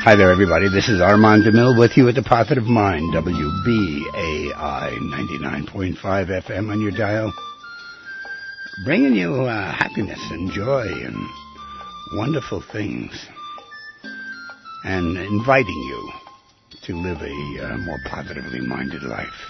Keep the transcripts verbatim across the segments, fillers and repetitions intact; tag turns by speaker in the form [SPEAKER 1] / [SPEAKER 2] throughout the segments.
[SPEAKER 1] Hi there, everybody. This is Armand DeMille with you at the Positive Mind, W B A I ninety-nine point five F M on your dial, bringing you uh, happiness and joy and wonderful things, and inviting you to live a uh, more positively minded life.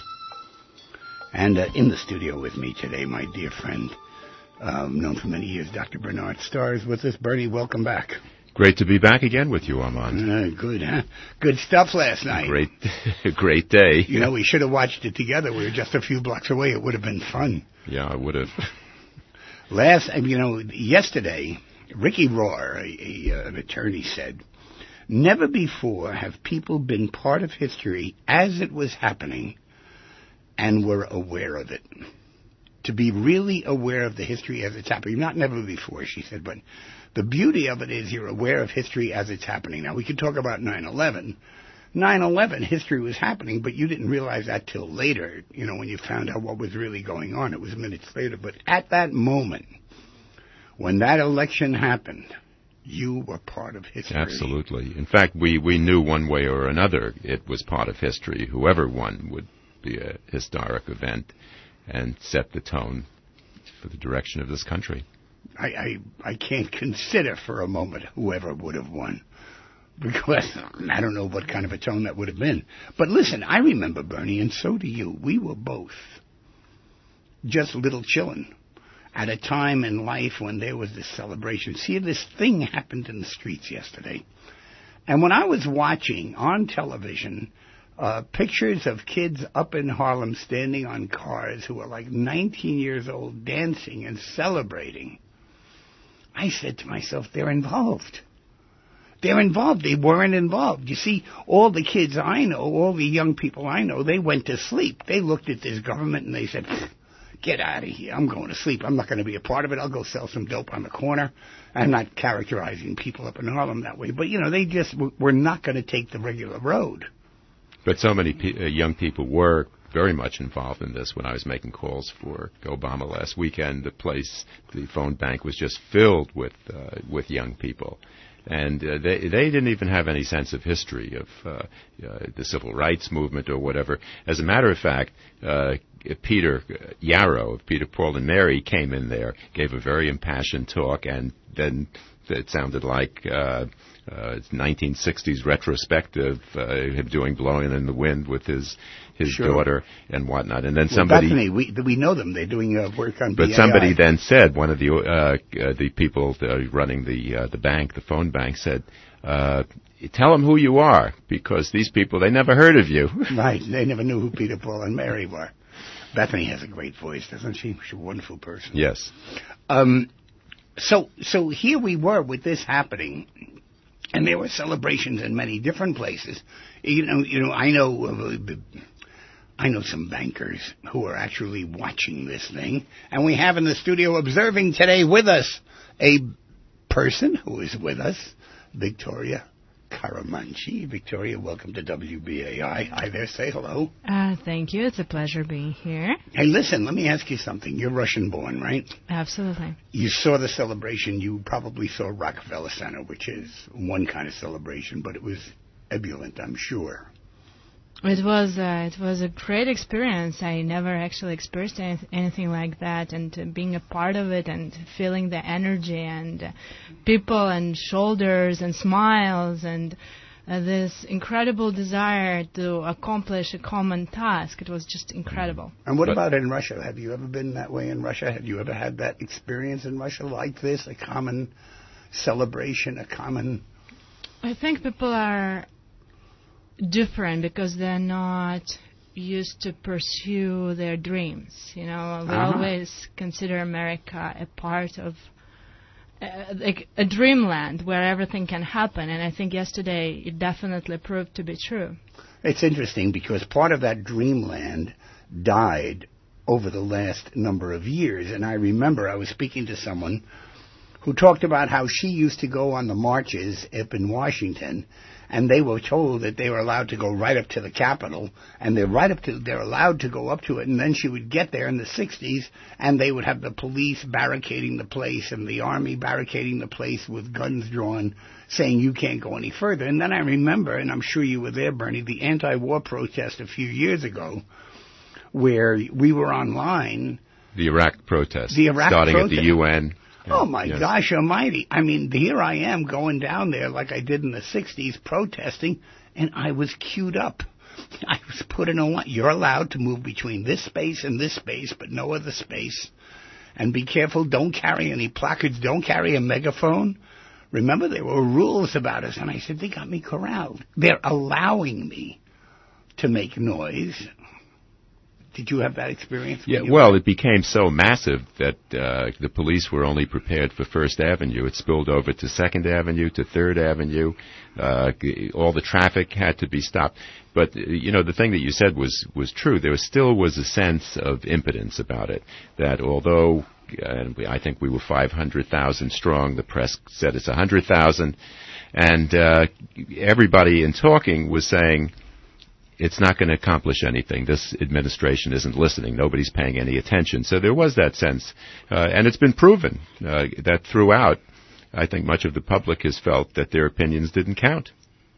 [SPEAKER 1] And uh, in the studio with me today, my dear friend, um, known for many years, Doctor Bernard Starr is with us. Bernie, welcome back.
[SPEAKER 2] Great to be back again with you, Armand.
[SPEAKER 1] Uh, good, huh? Good stuff last night.
[SPEAKER 2] Great, great day.
[SPEAKER 1] You know, we should have watched it together. We were just a few blocks away. It would have been fun.
[SPEAKER 2] Yeah, I would have.
[SPEAKER 1] Last, you know, yesterday, Ricky Rohr, a, a, an attorney, said, never before have people been part of history as it was happening and were aware of it. To be really aware of the history as it's happening. Not never before, she said, but the beauty of it is you're aware of history as it's happening. Now, we could talk about nine eleven. nine eleven, history was happening, but you didn't realize that till later, you know, when you found out what was really going on. It was minutes later. But at that moment, when that election happened, you were part of history.
[SPEAKER 2] Absolutely. In fact, we, we knew one way or another it was part of history. Whoever won would be a historic event and set the tone for the direction of this country.
[SPEAKER 1] I, I, I can't consider for a moment whoever would have won, because I don't know what kind of a tone that would have been. But listen, I remember, Bernie, and so do you, we were both just little chillin' at a time in life when there was this celebration. See, this thing happened in the streets yesterday. And when I was watching on television uh, pictures of kids up in Harlem standing on cars who were like nineteen years old dancing and celebrating, I said to myself, they're involved. They're involved. They weren't involved. You see, all the kids I know, all the young people I know, they went to sleep. They looked at this government and they said, get out of here. I'm going to sleep. I'm not going to be a part of it. I'll go sell some dope on the corner. I'm not characterizing people up in Harlem that way. But, you know, they just were not going to take the regular road.
[SPEAKER 2] But so many pe- uh, young people were very much involved in this. When I was making calls for Obama last weekend, the place, the phone bank was just filled with uh, with young people. And uh, they they didn't even have any sense of history of uh, uh, the civil rights movement or whatever. As a matter of fact, uh, Peter Yarrow of Peter, Paul, and Mary came in there, gave a very impassioned talk, and then it sounded like uh, uh, nineteen sixties retrospective, uh, him doing Blowing in the Wind with his his
[SPEAKER 1] sure.
[SPEAKER 2] daughter and whatnot. And then
[SPEAKER 1] well,
[SPEAKER 2] somebody...
[SPEAKER 1] Bethany, we, we know them. They're doing uh, work on
[SPEAKER 2] But
[SPEAKER 1] B A I.
[SPEAKER 2] somebody then said, one of the uh, uh, the people uh, running the uh, the bank, the phone bank, said, uh, tell them who you are, because these people, they never heard of you.
[SPEAKER 1] Right. They never knew who Peter, Paul, and Mary were. Bethany has a great voice, doesn't she? She's a wonderful person.
[SPEAKER 2] Yes.
[SPEAKER 1] Um. So so here we were with this happening, and there were celebrations in many different places. You know, you know, I know, uh, I know some bankers who are actually watching this thing, and we have in the studio observing today with us a person who is with us, Victoria Caramanci. Victoria, welcome to W B A I. Hi there, say hello.
[SPEAKER 3] Uh, thank you. It's a pleasure being here.
[SPEAKER 1] Hey, listen, let me ask you something. You're Russian-born, right?
[SPEAKER 3] Absolutely.
[SPEAKER 1] You saw the celebration. You probably saw Rockefeller Center, which is one kind of celebration, but it was ebullient, I'm sure.
[SPEAKER 3] It was uh, it was a great experience. I never actually experienced any, anything like that, and uh, being a part of it and feeling the energy and uh, people and shoulders and smiles and uh, this incredible desire to accomplish a common task. It was just incredible.
[SPEAKER 1] And what about in Russia? Have you ever been that way in Russia? Have you ever had that experience in Russia like this, a common celebration, a common...
[SPEAKER 3] I think people are different because they're not used to pursue their dreams. You know, we
[SPEAKER 1] uh-huh.
[SPEAKER 3] always consider America a part of uh, like a dreamland where everything can happen, and I think yesterday it definitely proved to be true.
[SPEAKER 1] It's interesting because part of that dreamland died over the last number of years, and I remember I was speaking to someone who talked about how she used to go on the marches up in Washington, and they were told that they were allowed to go right up to the Capitol, and they're right up to, they're allowed to go up to it, and then she would get there in the sixties, and they would have the police barricading the place, and the army barricading the place with guns drawn, saying you can't go any further. And then I remember, and I'm sure you were there, Bernie, the anti-war protest a few years ago, where we were online.
[SPEAKER 2] The Iraq protest.
[SPEAKER 1] The Iraq
[SPEAKER 2] starting
[SPEAKER 1] protest.
[SPEAKER 2] at the U N.
[SPEAKER 1] Oh, my
[SPEAKER 2] yes.
[SPEAKER 1] gosh almighty. I mean, here I am going down there like I did in the sixties protesting, and I was queued up. I was put in a line. You're allowed to move between this space and this space, but no other space. And be careful, don't carry any placards, don't carry a megaphone. Remember, there were rules about us, and I said, they got me corralled. They're allowing me to make noise. Did you have that experience?
[SPEAKER 2] Yeah, well, it became so massive that uh, the police were only prepared for First Avenue. It spilled over to Second Avenue, to Third Avenue. Uh, all the traffic had to be stopped. But, uh, you know, the thing that you said was, was true. There was, still was a sense of impotence about it, that although uh, I think we were five hundred thousand strong, the press said it's one hundred thousand, and uh, everybody in talking was saying, it's not going to accomplish anything. This administration isn't listening. Nobody's paying any attention. So there was that sense. Uh, and it's been proven uh, that throughout, I think much of the public has felt that their opinions didn't count.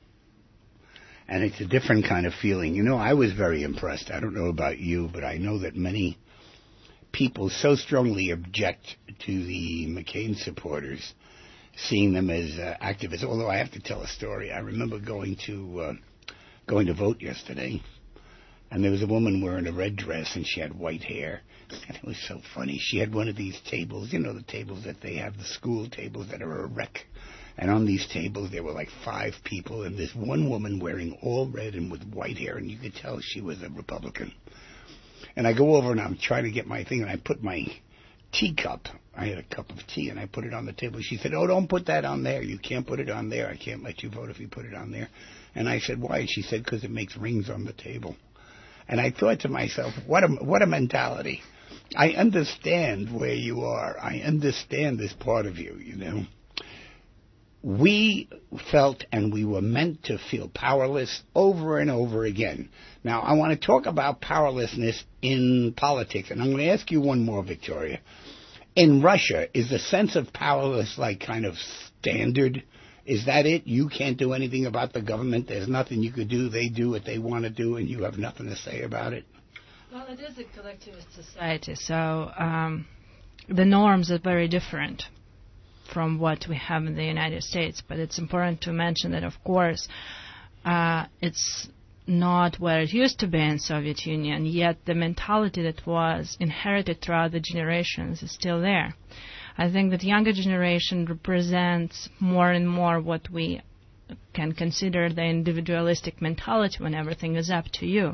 [SPEAKER 1] And it's a different kind of feeling. You know, I was very impressed. I don't know about you, but I know that many people so strongly object to the McCain supporters, seeing them as uh, activists. Although I have to tell a story. I remember going to... Uh, going to vote yesterday, and there was a woman wearing a red dress, and she had white hair, and it was so funny. She had one of these tables, you know, the tables that they have, the school tables that are a wreck, and on these tables there were like five people, and this one woman wearing all red and with white hair, and you could tell she was a Republican. And I go over, and I'm trying to get my thing, and I put my teacup, I had a cup of tea, and I put it on the table. She said, oh, don't put that on there. You can't put it on there. I can't let you vote if you put it on there. And I said, why? She said, because it makes rings on the table. And I thought to myself, what a, what a mentality. I understand where you are. I understand this part of you, you know. We felt and we were meant to feel powerless over and over again. Now, I want to talk about powerlessness in politics, and I'm going to ask you one more, Victoria. In Russia, is the sense of powerless like kind of standard? Is that it? You can't do anything about the government. There's nothing you could do. They do what they want to do, and you have nothing to say about it?
[SPEAKER 3] Well, it is a collectivist society, so um, the norms are very different from what we have in the United States. But it's important to mention that, of course, uh, it's not where it used to be in Soviet Union, yet the mentality that was inherited throughout the generations is still there. I think that the younger generation represents more and more what we can consider the individualistic mentality when everything is up to you.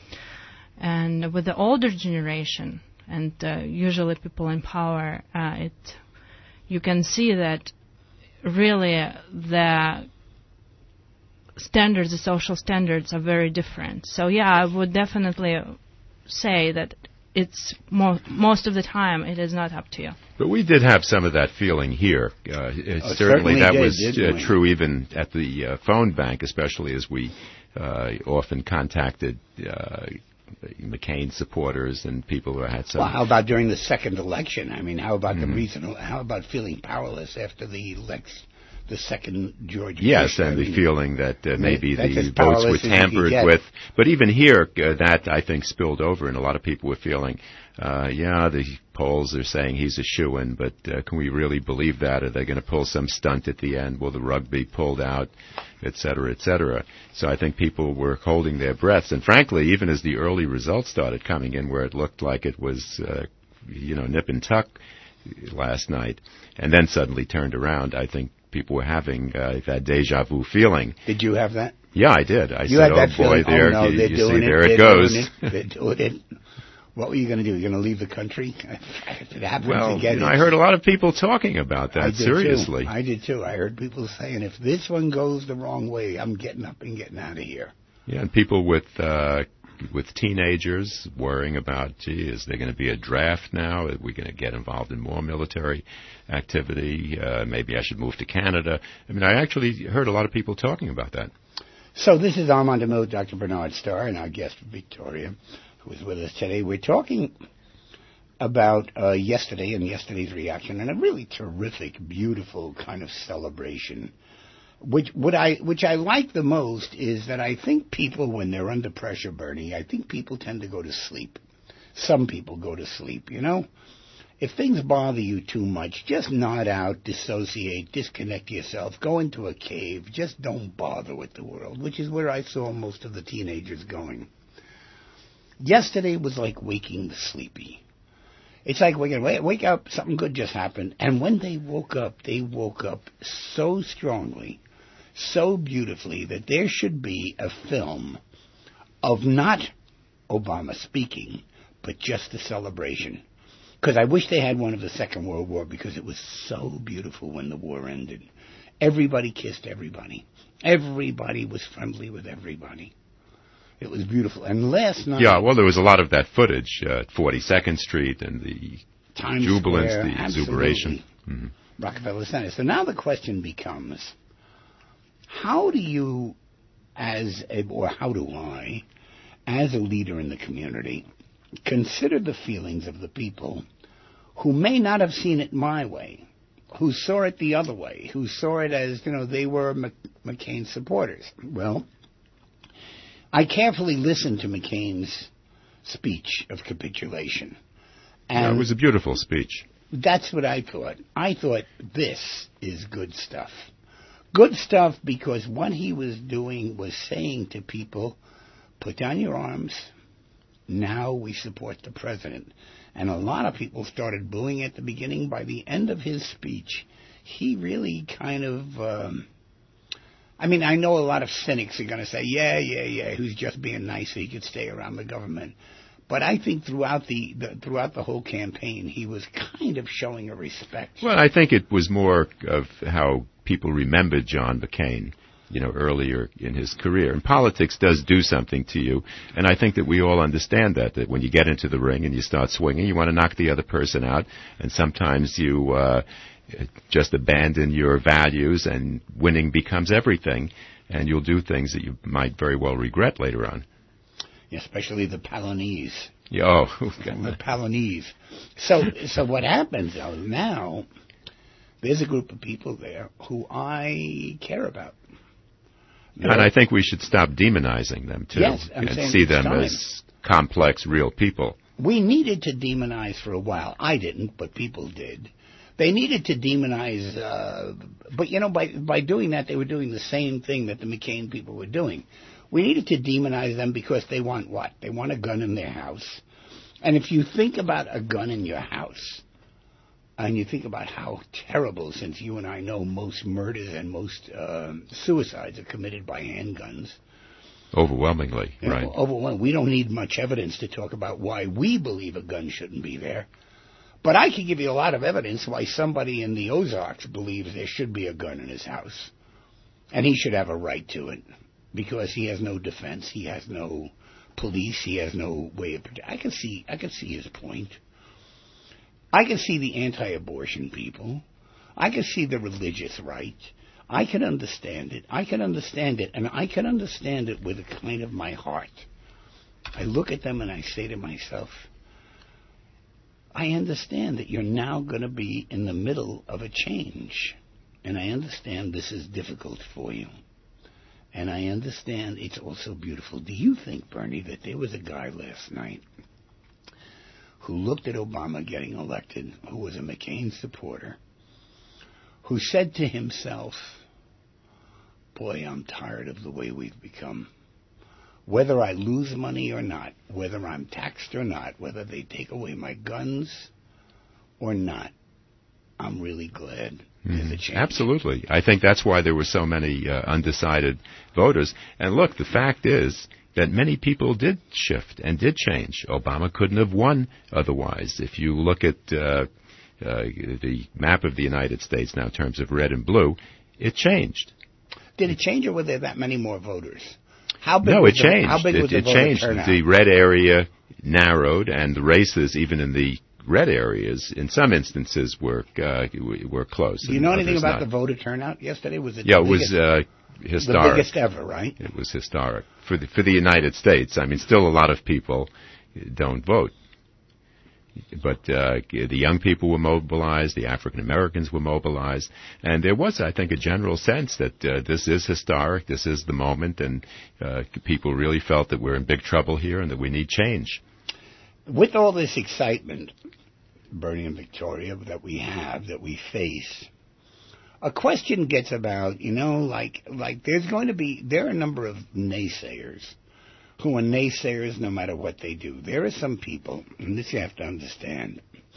[SPEAKER 3] And with the older generation, and uh, usually people in power, uh, it you can see that really uh, the standards, the social standards are very different. So yeah, I would definitely say that it's mo- most of the time it is not up to you.
[SPEAKER 2] But we did have some of that feeling here. Uh, it
[SPEAKER 1] oh,
[SPEAKER 2] certainly,
[SPEAKER 1] certainly
[SPEAKER 2] that
[SPEAKER 1] did,
[SPEAKER 2] was uh,
[SPEAKER 1] we?
[SPEAKER 2] true even at the uh, phone bank, especially as we uh, often contacted uh, McCain supporters and people who had some...
[SPEAKER 1] Well, how about during the second election? I mean, how about mm-hmm. the regional... How about feeling powerless after the election? The second George
[SPEAKER 2] yes,
[SPEAKER 1] Bush.
[SPEAKER 2] and
[SPEAKER 1] I
[SPEAKER 2] the
[SPEAKER 1] mean,
[SPEAKER 2] feeling that uh, maybe
[SPEAKER 1] that's
[SPEAKER 2] the votes were tampered with. But even here, uh, that, I think, spilled over, and a lot of people were feeling, uh, yeah, the polls are saying he's a shoo-in, but uh, can we really believe that? Are they going to pull some stunt at the end? Will the rug be pulled out, et cetera, et cetera? So I think people were holding their breaths. And frankly, even as the early results started coming in where it looked like it was, uh, you know, nip and tuck last night, and then suddenly turned around, I think people were having uh, that deja vu feeling.
[SPEAKER 1] Did you have that?
[SPEAKER 2] Yeah, I did. I
[SPEAKER 1] you
[SPEAKER 2] said,
[SPEAKER 1] had that
[SPEAKER 2] oh,
[SPEAKER 1] feeling?
[SPEAKER 2] boy, there,
[SPEAKER 1] oh, no,
[SPEAKER 2] you, you see,
[SPEAKER 1] it.
[SPEAKER 2] there
[SPEAKER 1] they're
[SPEAKER 2] it goes.
[SPEAKER 1] Doing it. They're doing it. What were you going to do? You're going to leave the country? If it happens
[SPEAKER 2] well,
[SPEAKER 1] again,
[SPEAKER 2] you know, I heard a lot of people talking about that,
[SPEAKER 1] I did
[SPEAKER 2] seriously.
[SPEAKER 1] Too. I did too. I heard people saying, if this one goes the wrong way, I'm getting up and getting out of here.
[SPEAKER 2] Yeah, and people with... Uh, with teenagers worrying about, gee, is there going to be a draft now? Are we going to get involved in more military activity? Uh, maybe I should move to Canada. I mean, I actually heard a lot of people talking about that.
[SPEAKER 1] So this is Armand DeMille, Doctor Bernard Starr, and our guest Victoria, who is with us today. We're talking about uh, yesterday and yesterday's reaction, and a really terrific, beautiful kind of celebration. Which what I which I like the most is that I think people, when they're under pressure, Bernie, I think people tend to go to sleep. Some people go to sleep, you know. If things bother you too much, just nod out, dissociate, disconnect yourself, go into a cave, just don't bother with the world, which is where I saw most of the teenagers going. Yesterday was like waking the sleepy. It's like, wake, wake up, something good just happened, and when they woke up, they woke up so strongly, so beautifully, that there should be a film of not Obama speaking, but just the celebration. Because I wish they had one of the Second World War, because it was so beautiful when the war ended. Everybody kissed everybody. Everybody was friendly with everybody. It was beautiful. And last night...
[SPEAKER 2] Yeah, well, there was a lot of that footage uh, at forty-second Street and the
[SPEAKER 1] Times
[SPEAKER 2] jubilance,
[SPEAKER 1] Square,
[SPEAKER 2] the exuberation. Mm-hmm.
[SPEAKER 1] Rockefeller Center. So now the question becomes, how do you, as a, or how do I, as a leader in the community, consider the feelings of the people who may not have seen it my way, who saw it the other way, who saw it as, you know, they were Mc- McCain supporters? Well, I carefully listened to McCain's speech of capitulation. And
[SPEAKER 2] yeah, it was a beautiful speech.
[SPEAKER 1] That's what I thought. I thought, this is good stuff. Good stuff, because what he was doing was saying to people, put down your arms. Now we support the president. And a lot of people started booing at the beginning. By the end of his speech, he really kind of... Um, I mean, I know a lot of cynics are going to say, yeah, yeah, yeah, who's just being nice so he could stay around the government. But I think throughout the, the throughout the whole campaign, he was kind of showing a respect.
[SPEAKER 2] Well, I think it was more of how people remembered John McCain, you know, earlier in his career. And politics does do something to you. And I think that we all understand that, that when you get into the ring and you start swinging, you want to knock the other person out. And sometimes you uh, just abandon your values, and winning becomes everything. And you'll do things that you might very well regret later on.
[SPEAKER 1] Especially the Palonese.
[SPEAKER 2] Oh,
[SPEAKER 1] the Palonese. So, so what happens though, now, there's a group of people there who I care about. You
[SPEAKER 2] and
[SPEAKER 1] know,
[SPEAKER 2] I think we should stop demonizing them, too,
[SPEAKER 1] yes, I'm
[SPEAKER 2] and
[SPEAKER 1] saying
[SPEAKER 2] see them
[SPEAKER 1] time.
[SPEAKER 2] as complex, real people.
[SPEAKER 1] We needed to demonize for a while. I didn't, but people did. They needed to demonize, uh, but, you know, by by doing that, they were doing the same thing that the McCain people were doing. We needed to demonize them because they want what? They want a gun in their house. And if you think about a gun in your house, and you think about how terrible, since you and I know most murders and most uh, suicides are committed by handguns.
[SPEAKER 2] Overwhelmingly,
[SPEAKER 1] you know,
[SPEAKER 2] right.
[SPEAKER 1] Overwhelmingly. We don't need much evidence to talk about why we believe a gun shouldn't be there. But I can give you a lot of evidence why somebody in the Ozarks believes there should be a gun in his house. And he should have a right to it. Because he has no defense, he has no police, he has no way of protecting. I can see, I can see his point. I can see the anti-abortion people. I can see the religious right. I can understand it. I can understand it, and I can understand it with a kind of my heart. I look at them and I say to myself, I understand that you're now going to be in the middle of a change, and I understand this is difficult for you. And I understand it's also beautiful. Do you think, Bernie, that there was a guy last night who looked at Obama getting elected, who was a McCain supporter, who said to himself, boy, I'm tired of the way we've become. Whether I lose money or not, whether I'm taxed or not, whether they take away my guns or not, I'm really glad there's a change.
[SPEAKER 2] Absolutely. I think that's why there were so many uh, undecided voters. And look, the fact is that many people did shift and did change. Obama couldn't have won otherwise. If you look at uh, uh, the map of the United States now in terms of red and blue, it changed.
[SPEAKER 1] Did it change, or were there that many more voters? How big
[SPEAKER 2] no,
[SPEAKER 1] was
[SPEAKER 2] it changed.
[SPEAKER 1] The, how big
[SPEAKER 2] it
[SPEAKER 1] was the
[SPEAKER 2] it
[SPEAKER 1] voter
[SPEAKER 2] changed.
[SPEAKER 1] turnout?
[SPEAKER 2] The red area narrowed, and the races, even in the red areas, in some instances, were uh, were close.
[SPEAKER 1] Do you know anything about not. the voter turnout yesterday? Was it
[SPEAKER 2] yeah, it was uh, historic.
[SPEAKER 1] The biggest ever, right?
[SPEAKER 2] It was historic for the for the United States. I mean, still a lot of people don't vote. But uh, the young people were mobilized, the African Americans were mobilized, and there was, I think, a general sense that uh, this is historic, this is the moment, and uh, people really felt that we're in big trouble here and that we need change.
[SPEAKER 1] With all this excitement, Bernie and Victoria, that we have, that we face, a question gets about, you know, like like there's going to be, there are a number of naysayers who are naysayers no matter what they do. There are some people, and this you have to understand,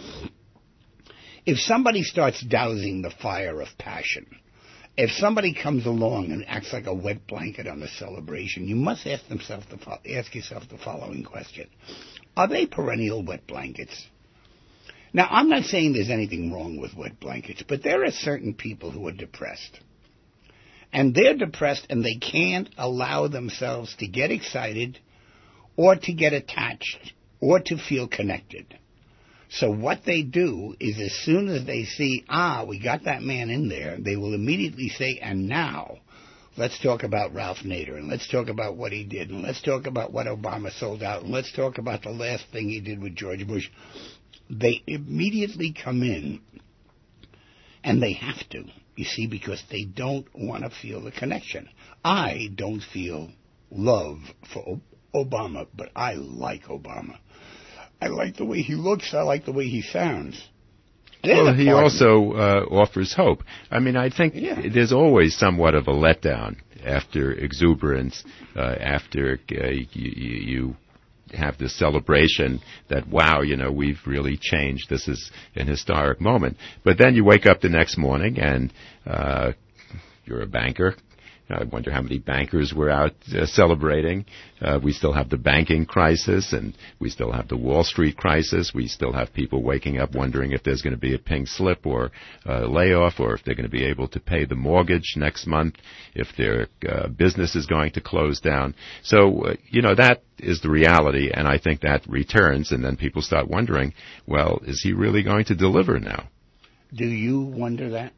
[SPEAKER 1] if somebody starts dousing the fire of passion, if somebody comes along and acts like a wet blanket on a celebration, you must ask, themselves the fo- ask yourself the following question. Are they perennial wet blankets? Now, I'm not saying there's anything wrong with wet blankets, but there are certain people who are depressed. And they're depressed and they can't allow themselves to get excited or to get attached or to feel connected. So what they do is as soon as they see, ah, we got that man in there, they will immediately say, and now let's talk about Ralph Nader, and let's talk about what he did, and let's talk about what Obama sold out, and let's talk about the last thing he did with George Bush. They immediately come in, and they have to. You see, because they don't want to feel the connection. I don't feel love for Obama, but I like Obama. I like the way he looks. I like the way he sounds.
[SPEAKER 2] Well, he also uh, offers hope. I mean, I think yeah. there's always somewhat of a letdown after exuberance, uh, after uh, you, you have this celebration that, wow, you know, we've really changed. This is an historic moment. But then you wake up the next morning and uh, you're a banker. I wonder how many bankers were out uh, celebrating. Uh, we still have the banking crisis, and we still have the Wall Street crisis. We still have people waking up wondering if there's going to be a pink slip or a layoff, or if they're going to be able to pay the mortgage next month, if their uh, business is going to close down. So, uh, you know, that is the reality, and I think that returns, and then people start wondering, well, is he really going to deliver now?
[SPEAKER 1] Do you wonder that?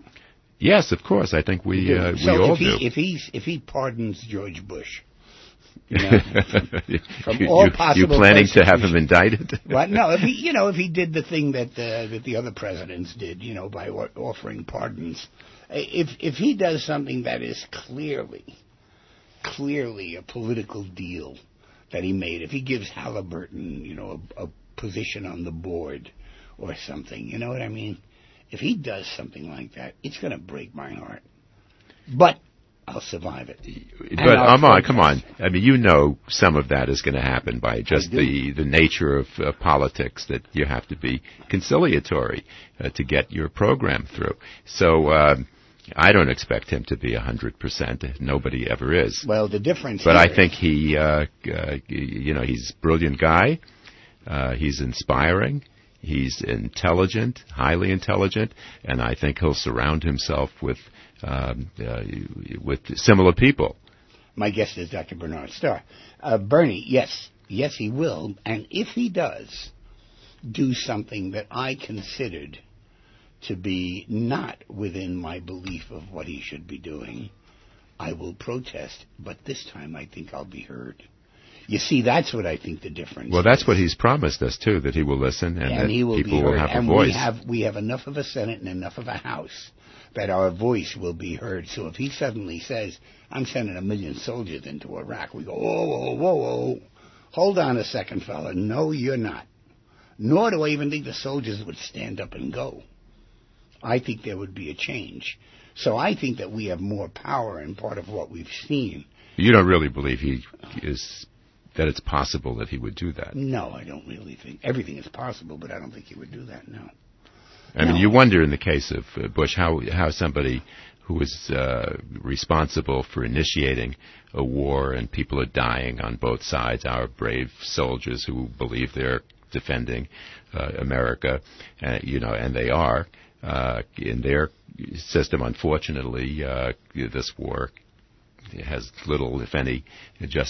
[SPEAKER 2] Yes, of course. I think we uh,
[SPEAKER 1] so
[SPEAKER 2] we all
[SPEAKER 1] if he,
[SPEAKER 2] do.
[SPEAKER 1] If he if he pardons George Bush, you know, from, from
[SPEAKER 2] you,
[SPEAKER 1] all
[SPEAKER 2] you,
[SPEAKER 1] possible
[SPEAKER 2] you planning
[SPEAKER 1] places,
[SPEAKER 2] to have him indicted?
[SPEAKER 1] Well, no. If he you know if he did the thing that uh, that the other presidents did, you know, by o- offering pardons, if if he does something that is clearly clearly a political deal that he made, if he gives Halliburton, you know, a, a position on the board or something, you know what I mean? If he does something like that, it's going to break my heart. But I'll survive it.
[SPEAKER 2] But Ahmad, come on. I mean, you know some of that is going to happen by just the, the nature of uh, politics, that you have to be conciliatory uh, to get your program through. So uh, I don't expect him to be one hundred percent. Nobody ever is.
[SPEAKER 1] Well, the difference
[SPEAKER 2] But I
[SPEAKER 1] is,
[SPEAKER 2] think he, uh, uh, you know, he's a brilliant guy. Uh, he's inspiring. He's intelligent, highly intelligent, and I think he'll surround himself with um, uh, with similar people.
[SPEAKER 1] My guest is Doctor Bernard Starr. Uh, Bernie, yes, yes, he will, and if he does do something that I considered to be not within my belief of what he should be doing, I will protest, but this time I think I'll be heard. You see, that's what I think the difference
[SPEAKER 2] Well, that's
[SPEAKER 1] is.
[SPEAKER 2] what he's promised us, too, that he will listen and,
[SPEAKER 1] and
[SPEAKER 2] that
[SPEAKER 1] he will
[SPEAKER 2] people
[SPEAKER 1] be heard.
[SPEAKER 2] will have
[SPEAKER 1] and
[SPEAKER 2] a voice.
[SPEAKER 1] We have, we have enough of a Senate and enough of a House that our voice will be heard. So if he suddenly says, I'm sending a million soldiers into Iraq, we go, whoa, whoa, whoa, whoa. Hold on a second, fella. No, you're not. Nor do I even think the soldiers would stand up and go. I think there would be a change. So I think that we have more power in part of what we've seen.
[SPEAKER 2] You don't really believe he is... that it's possible that he would do that?
[SPEAKER 1] No, I don't really think. Everything is possible, but I don't think he would do that, no.
[SPEAKER 2] I
[SPEAKER 1] no.
[SPEAKER 2] mean, you wonder in the case of uh, Bush how how somebody who is uh, responsible for initiating a war and people are dying on both sides, our brave soldiers who believe they're defending uh, America, uh, you know, and they are, uh, in their system, unfortunately, uh, this war It has little, if any,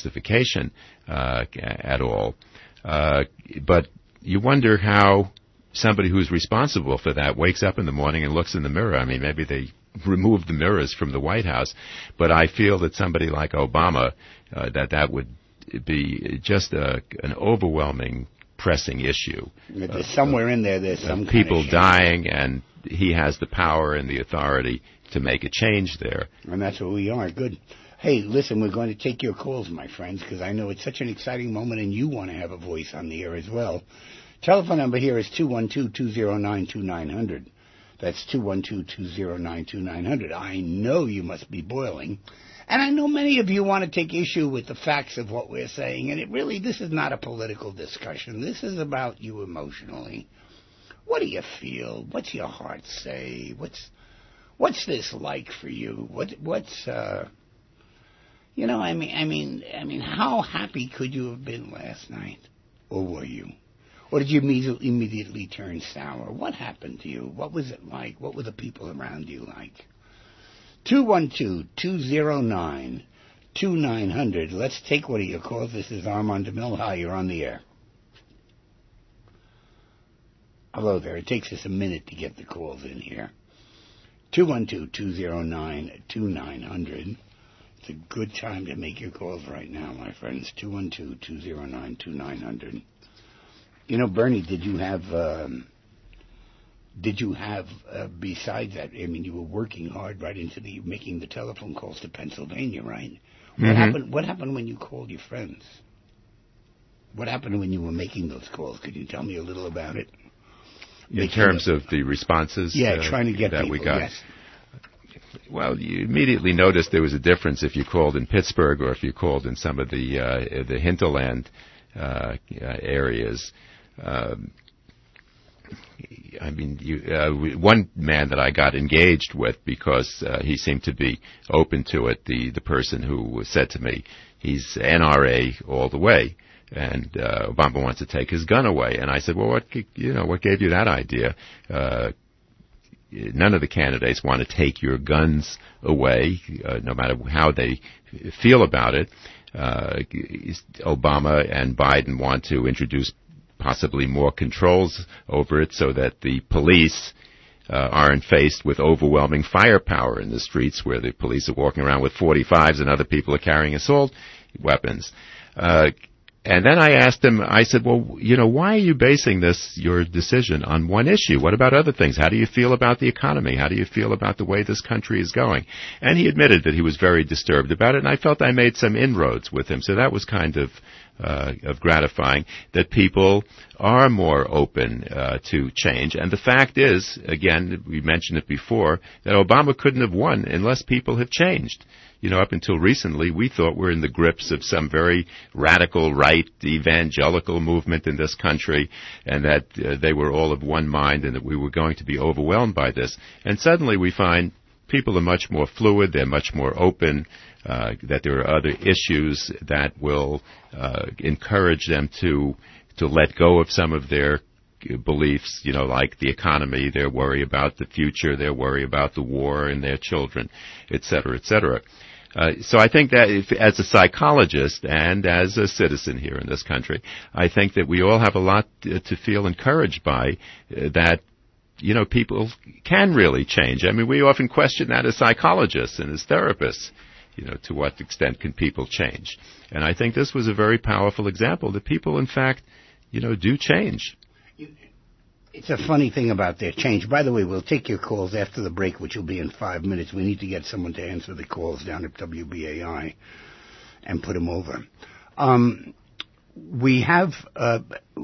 [SPEAKER 2] justification uh, at all. Uh, but you wonder how somebody who's responsible for that wakes up in the morning and looks in the mirror. I mean, maybe they removed the mirrors from the White House, but I feel that somebody like Obama, uh, that that would be just a, an overwhelming, pressing issue.
[SPEAKER 1] There's somewhere in there, there's some
[SPEAKER 2] people
[SPEAKER 1] kind of
[SPEAKER 2] dying, and he has the power and the authority to make a change there.
[SPEAKER 1] And that's what we are. Good. Hey, listen, we're going to take your calls, my friends, because I know it's such an exciting moment, and you want to have a voice on the air as well. Telephone number here is two one two, two zero nine, two nine zero zero. That's two one two, two zero nine, two nine zero zero. I know you must be boiling. And I know many of you want to take issue with the facts of what we're saying, and it really, this is not a political discussion. This is about you emotionally. What do you feel? What's your heart say? What's what's this like for you? What what's uh you know, I mean I mean I mean how happy could you have been last night? Or were you? Or did you immediately immediately turn sour? What happened to you? What was it like? What were the people around you like? two one two, two zero nine, two nine zero zero. Let's take one of your calls. This is Armand DeMille. Hi, you're on the air. Hello there. It takes us a minute to get the calls in here. two one two, two zero nine, two nine zero zero. It's a good time to make your calls right now, my friends. two one two, two zero nine, two nine zero zero. You know, Bernie, did you have... Um, Did you have, uh, besides that, I mean, you were working hard right into the, making the telephone calls to Pennsylvania, right? What
[SPEAKER 2] Mm-hmm.
[SPEAKER 1] happened, what happened when you called your friends? What happened when you were making those calls? Could you tell me a little about it?
[SPEAKER 2] In
[SPEAKER 1] Making
[SPEAKER 2] terms
[SPEAKER 1] the,
[SPEAKER 2] of the responses
[SPEAKER 1] yeah,
[SPEAKER 2] uh,
[SPEAKER 1] trying to get
[SPEAKER 2] that
[SPEAKER 1] people,
[SPEAKER 2] we got.
[SPEAKER 1] yes.
[SPEAKER 2] Well, you immediately noticed there was a difference if you called in Pittsburgh or if you called in some of the, uh, the hinterland uh, areas. Um, I mean, you, uh, one man that I got engaged with because uh, he seemed to be open to it, the, the person who said to me, he's N R A all the way, and uh, Obama wants to take his gun away. And I said, well, what, you know, what gave you that idea? Uh, none of the candidates want to take your guns away, uh, no matter how they feel about it. Uh, Obama and Biden want to introduce possibly more controls over it so that the police uh, aren't faced with overwhelming firepower in the streets where the police are walking around with forty-fives and other people are carrying assault weapons. Uh, and then I asked him, I said, well, you know, why are you basing this, your decision, on one issue? What about other things? How do you feel about the economy? How do you feel about the way this country is going? And he admitted that he was very disturbed about it, and I felt I made some inroads with him. So that was kind of Uh, of gratifying, that people are more open uh, to change. And the fact is, again, we mentioned it before, that Obama couldn't have won unless people have changed. You know, up until recently, we thought we're in the grips of some very radical right evangelical movement in this country, and that uh, they were all of one mind and that we were going to be overwhelmed by this. And suddenly we find people are much more fluid, they're much more open, uh, that there are other issues that will uh, encourage them to to let go of some of their beliefs, you know, like the economy, their worry about the future, their worry about the war and their children, et cetera, et cetera. Uh, so I think that if, as a psychologist and as a citizen here in this country, I think that we all have a lot to, to feel encouraged by, uh, that you know, people can really change. I mean, we often question that as psychologists and as therapists, you know, to what extent can people change? And I think this was a very powerful example that people, in fact, you know, do change.
[SPEAKER 1] It's a funny thing about their change. By the way, we'll take your calls after the break, which will be in five minutes. We need to get someone to answer the calls down at W B A I and put them over. Um, we have... Uh,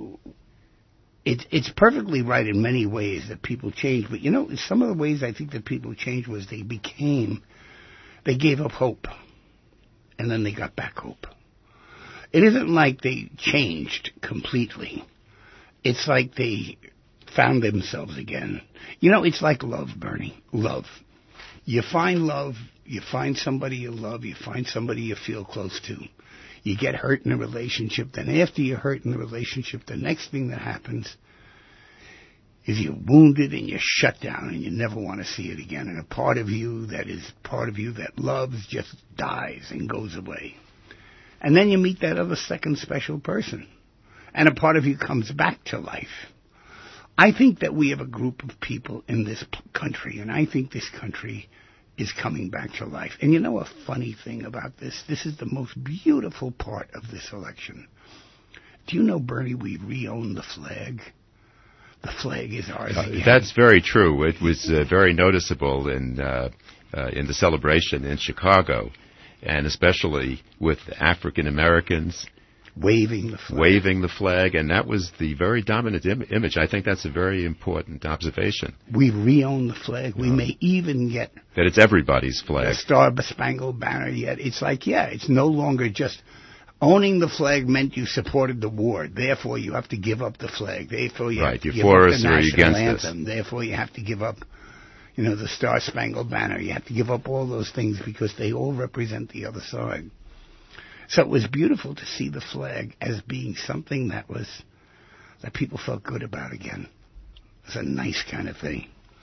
[SPEAKER 1] It's it's perfectly right in many ways that people change, but you know, some of the ways I think that people changed was they became, they gave up hope, and then they got back hope. It isn't like they changed completely. It's like they found themselves again. You know, it's like love, Bernie. Love. You find love, you find somebody you love, you find somebody you feel close to. You get hurt in a relationship, then after you're hurt in the relationship, the next thing that happens is you're wounded and you're shut down and you never want to see it again. And a part of you that is part of you that loves just dies and goes away. And then you meet that other second special person. And a part of you comes back to life. I think that we have a group of people in this p- country, and I think this country is coming back to life. And you know a funny thing about this? This is the most beautiful part of this election. Do you know, Bernie, we re-own the flag? The flag is ours
[SPEAKER 2] Uh,
[SPEAKER 1] again.
[SPEAKER 2] that's very true. It was uh, very noticeable in uh, uh, in the celebration in Chicago, and especially with African Americans
[SPEAKER 1] waving the flag.
[SPEAKER 2] waving the flag, and that was the very dominant Im- image. I think that's a very important observation.
[SPEAKER 1] We re-own the flag. We may even get
[SPEAKER 2] That it's everybody's
[SPEAKER 1] the
[SPEAKER 2] flag.
[SPEAKER 1] Star-Spangled Banner yet. It's like, yeah, it's no longer just owning the flag meant you supported the war. Therefore, you have to give up the flag. Therefore, you
[SPEAKER 2] Right,
[SPEAKER 1] have to
[SPEAKER 2] you're
[SPEAKER 1] give
[SPEAKER 2] for
[SPEAKER 1] up
[SPEAKER 2] us
[SPEAKER 1] the
[SPEAKER 2] or you're
[SPEAKER 1] national
[SPEAKER 2] against us.
[SPEAKER 1] anthem. Therefore, you have to give up, you know, the Star-Spangled Banner. You have to give up all those things because they all represent the other side. So it was beautiful to see the flag as being something that was, that people felt good about again. It was a nice kind of thing.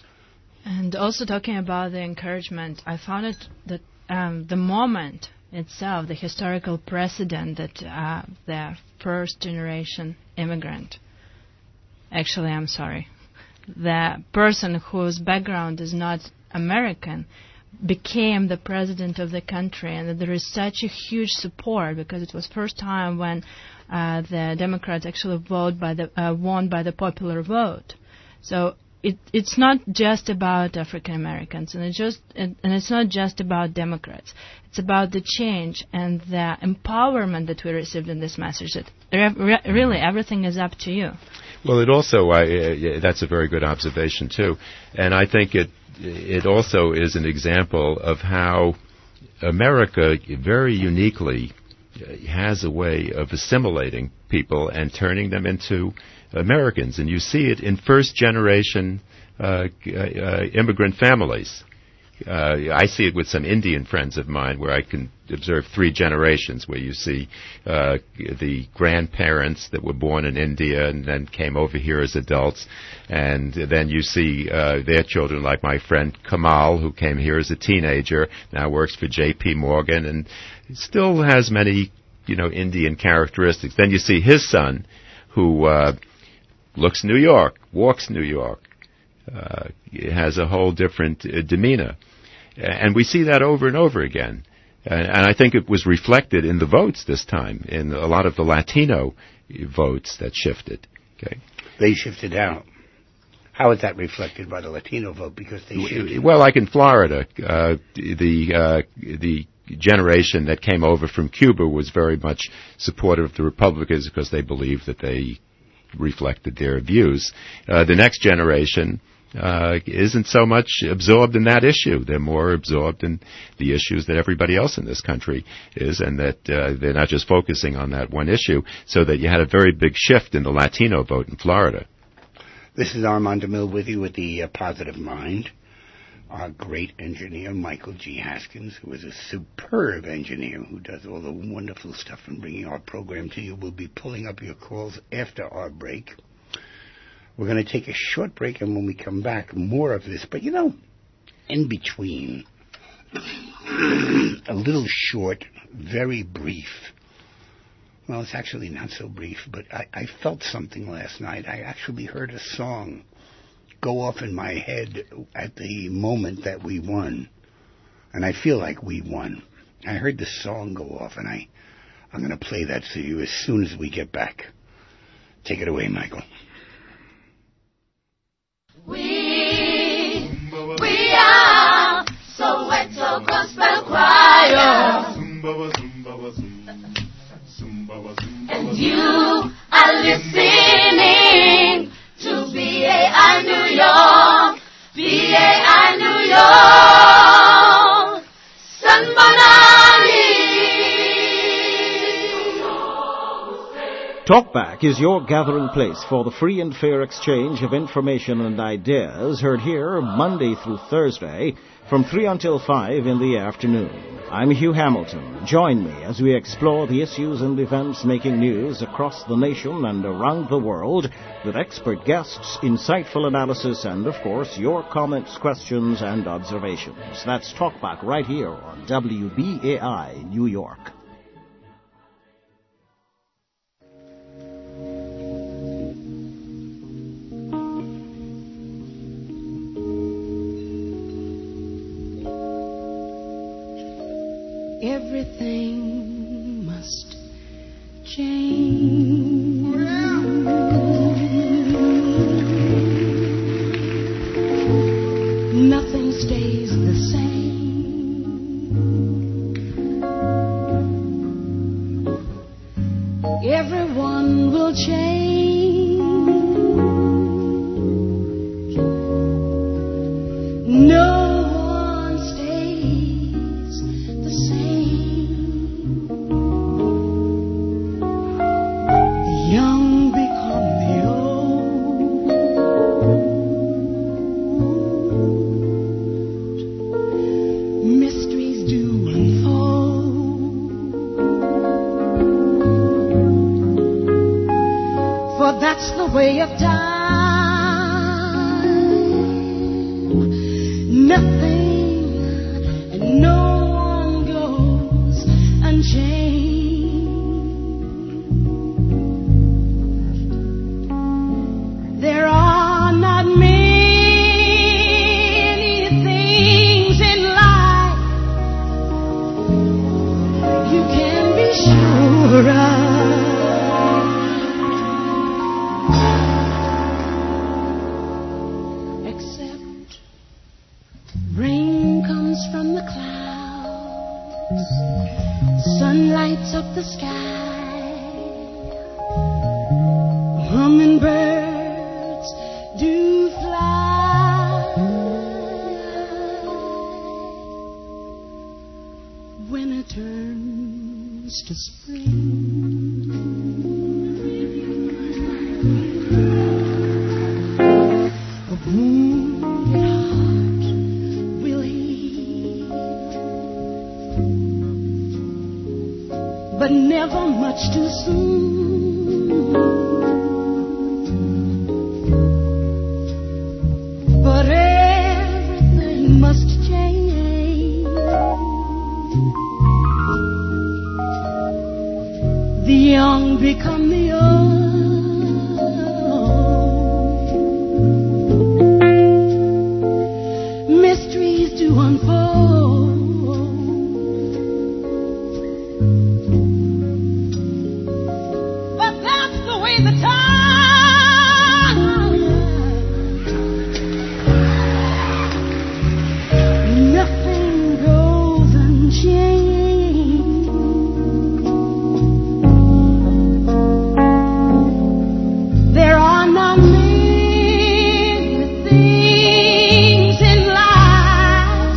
[SPEAKER 3] And also talking about the encouragement, I found it that um, the moment itself, the historical precedent that uh, the first generation immigrant, actually I'm sorry, the person whose background is not American became the president of the country, and that there is such a huge support because it was first time when uh, the Democrats actually vote by the uh, won by the popular vote. So it, it's not just about African Americans, and it's just and, and it's not just about Democrats. It's about the change and the empowerment that we received in this message. That re- re- really everything is up to you.
[SPEAKER 2] Well, it also, uh, uh, that's a very good observation, too. And I think it it also is an example of how America very uniquely has a way of assimilating people and turning them into Americans. And you see it in first-generation uh, uh, immigrant families. Uh, I see it with some Indian friends of mine where I can observe three generations where you see uh, the grandparents that were born in India and then came over here as adults, and then you see uh, their children, like my friend Kamal, who came here as a teenager, now works for J P Morgan and still has many, you know, Indian characteristics. Then you see his son, who uh, looks New York, walks New York, uh, has a whole different uh, demeanor. And we see that over and over again. And, and I think it was reflected in the votes this time, in a lot of the Latino votes that shifted. Okay.
[SPEAKER 1] They shifted out. How is that reflected by the Latino vote? Because they shifted.
[SPEAKER 2] Well, like in Florida, uh, the uh, the generation that came over from Cuba was very much supportive of the Republicans because they believed that they reflected their views. Uh, the next generation uh, isn't so much absorbed in that issue. They're more absorbed in the issues that everybody else in this country is, and that uh, they're not just focusing on that one issue, so that you had a very big shift in the Latino vote in Florida.
[SPEAKER 1] This is Armand DeMille with you with the uh, Positive Mind. Our great engineer, Michael G. Haskins, who is a superb engineer who does all the wonderful stuff in bringing our program to you, will be pulling up your calls after our break. We're going to take a short break, and when we come back, more of this. But, you know, in between, a little short, very brief. Well, it's actually not so brief, but I, I felt something last night. I actually heard a song go off in my head at the moment that we won. And I feel like we won. I heard the song go off, and I, I'm going to play that to you as soon as we get back. Take it away, Michael.
[SPEAKER 4] We, we are Soweto Gospel Choir. And you are listening to B A I New York, B A I New York, San Bonani.
[SPEAKER 5] Talkback is your gathering place for the free and fair exchange of information and ideas, heard here Monday through Thursday from three until five in the afternoon. I'm Hugh Hamilton. Join me as we explore the issues and events making news across the nation and around the world with expert guests, insightful analysis, and, of course, your comments, questions, and observations. That's Talkback right here on W B A I New York.
[SPEAKER 6] everything must change. Nothing stays the same. Everyone will change. No one stays the same. The young become the old. Mysteries do unfold. For that's the way of time. Nothing and no one goes unchanged. There are not many things in life you can be sure of. Rain comes from the clouds, sun lights up the sky, hummingbirds do fly. Winter turns to spring, a wounded heart will heal, but never much too soon. But everything must change. The young become the old. Mysteries do unfold. But that's the way the time. Nothing goes unchanged. There are not many things in life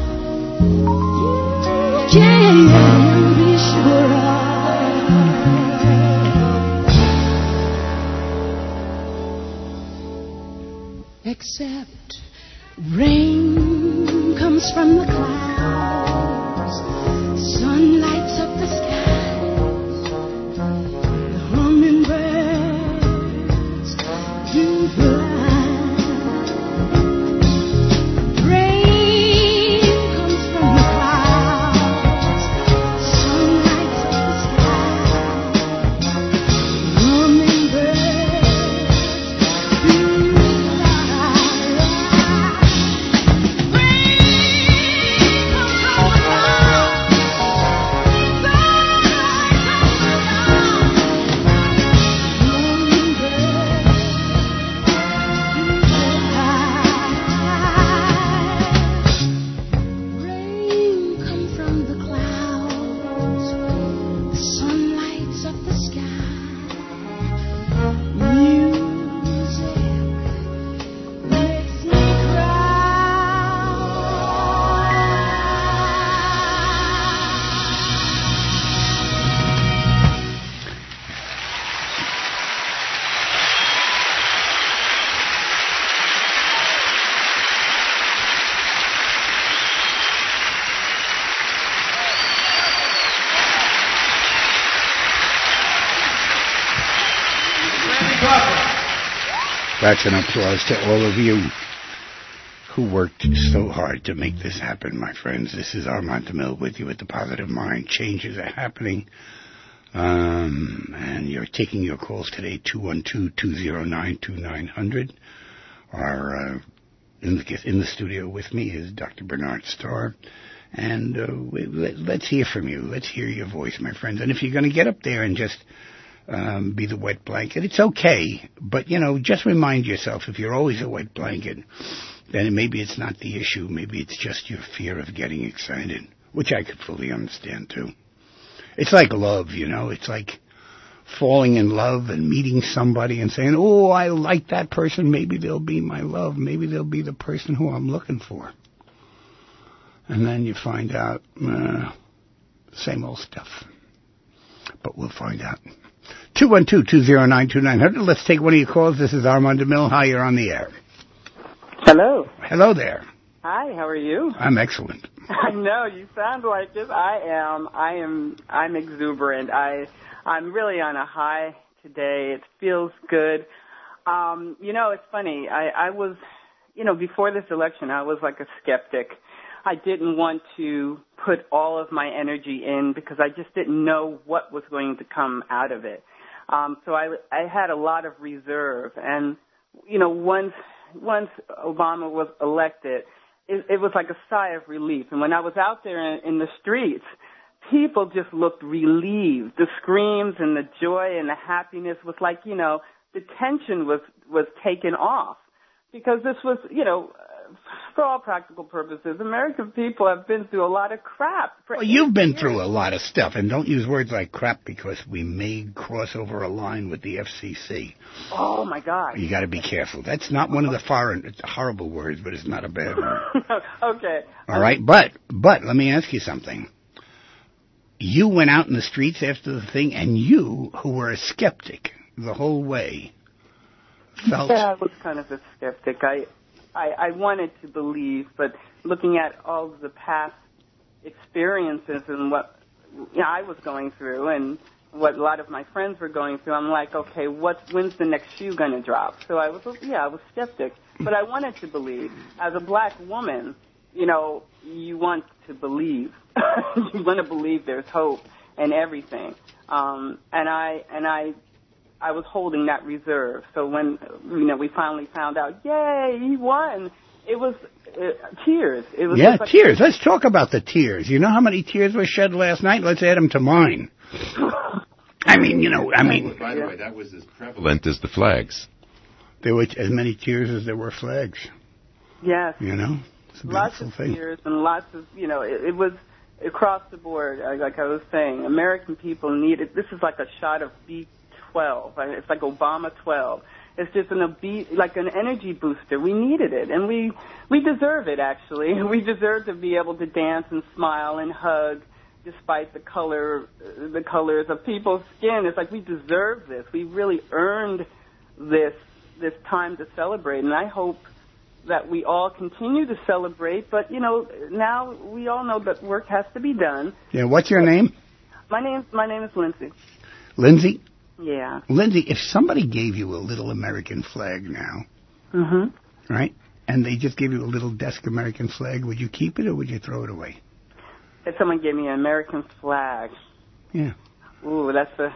[SPEAKER 6] you can be sure of, except rain comes from the clouds, sun lights up the sky, the hummingbirds do fly. Rain comes from the clouds, sun lights up the sky, hummingbirds do fly. Rain comes from the clouds, the sun lights up the sky. Music makes me
[SPEAKER 1] That's an applause to all of you who worked so hard to make this happen, my friends. This is Armand DeMille with you at The Positive Mind. Changes are happening. Um, and you're taking your calls today, two one two, two zero nine, two nine zero zero. Our, uh, in the, in the studio with me is Doctor Bernard Starr. And uh, we, let, let's hear from you. Let's hear your voice, my friends. And if you're going to get up there and just um, be the wet blanket, it's okay. But, you know, just remind yourself, if you're always a wet blanket, then maybe it's not the issue. Maybe it's just your fear of getting excited, which I could fully understand, too. It's like love, you know. It's like falling in love and meeting somebody and saying, oh, I like that person. Maybe they'll be my love. Maybe they'll be the person who I'm looking for. And then you find out, uh, same old stuff. But we'll find out. two one two, two zero nine, two nine zero zero. Let's take one of your calls. This is Armand DeMille. Hi, you're on the air.
[SPEAKER 7] Hello.
[SPEAKER 1] Hello there.
[SPEAKER 7] Hi, how are you?
[SPEAKER 1] I'm excellent.
[SPEAKER 7] I know, you sound like it. I am. I am. I'm exuberant. I, I'm really on a high today. It feels good. Um, you know, it's funny. I, I was, you know, before this election, I was like a skeptic. I didn't want to put all of my energy in because I just didn't know what was going to come out of it. Um, so I, I had a lot of reserve. And, you know, once, once Obama was elected, it, it was like a sigh of relief. And when I was out there in, in the streets, people just looked relieved. The screams and the joy and the happiness was like, you know, the tension was, was taken off. Because this was, you know, for all practical purposes, American people have been through a lot of crap.
[SPEAKER 1] Well, you've been through a lot of stuff, and don't use words like crap because we may cross over a line with the F C C.
[SPEAKER 7] Oh, my God.
[SPEAKER 1] You got to be careful. That's not one of the foreign, it's horrible words, but it's not a bad word.
[SPEAKER 7] Okay.
[SPEAKER 1] All right, but, but let me ask you something. You went out in the streets after the thing, and you, who were a skeptic the whole way, felt...
[SPEAKER 7] Yeah, I was kind of a skeptic. I... I, I wanted to believe, but looking at all of the past experiences and what you know, I was going through and what a lot of my friends were going through, I'm like, okay, what's, when's the next shoe going to drop? So I was, yeah, I was skeptic, but I wanted to believe. As a black woman, you know, you want to believe. You want to believe there's hope and everything. Um, and I, and I, I was holding that reserve. So when, you know, we finally found out, yay, he won, it was uh, tears. It was
[SPEAKER 1] yeah,
[SPEAKER 7] like
[SPEAKER 1] tears. Let's talk about the tears. You know how many tears were shed last night? Let's add them to mine. I mean, you know, I mean...
[SPEAKER 2] By the way, that was as prevalent as the flags.
[SPEAKER 1] There were as many tears as there were flags.
[SPEAKER 7] Yes.
[SPEAKER 1] You know? It's a
[SPEAKER 7] lots
[SPEAKER 1] beautiful
[SPEAKER 7] of
[SPEAKER 1] thing.
[SPEAKER 7] tears and lots of, you know, it, it was across the board, like I was saying. American people needed, this is like a shot of B twelve. It's like Obama twelve. It's just an obe- like an energy booster. We needed it, and we we deserve it. Actually, we deserve to be able to dance and smile and hug, despite the color the colors of people's skin. It's like we deserve this. We really earned this this time to celebrate, and I hope that we all continue to celebrate. But you know, now we all know that work has to be done.
[SPEAKER 1] Yeah. What's your name?
[SPEAKER 7] My name my name is Lindsay.
[SPEAKER 1] Lindsay.
[SPEAKER 7] Yeah.
[SPEAKER 1] Lindsay, if somebody gave you a little American flag now,
[SPEAKER 7] mm-hmm.
[SPEAKER 1] right, and they just gave you a little desk American flag, would you keep it or would you throw it away?
[SPEAKER 7] If someone gave me an American flag.
[SPEAKER 1] Yeah.
[SPEAKER 7] Ooh, that's a...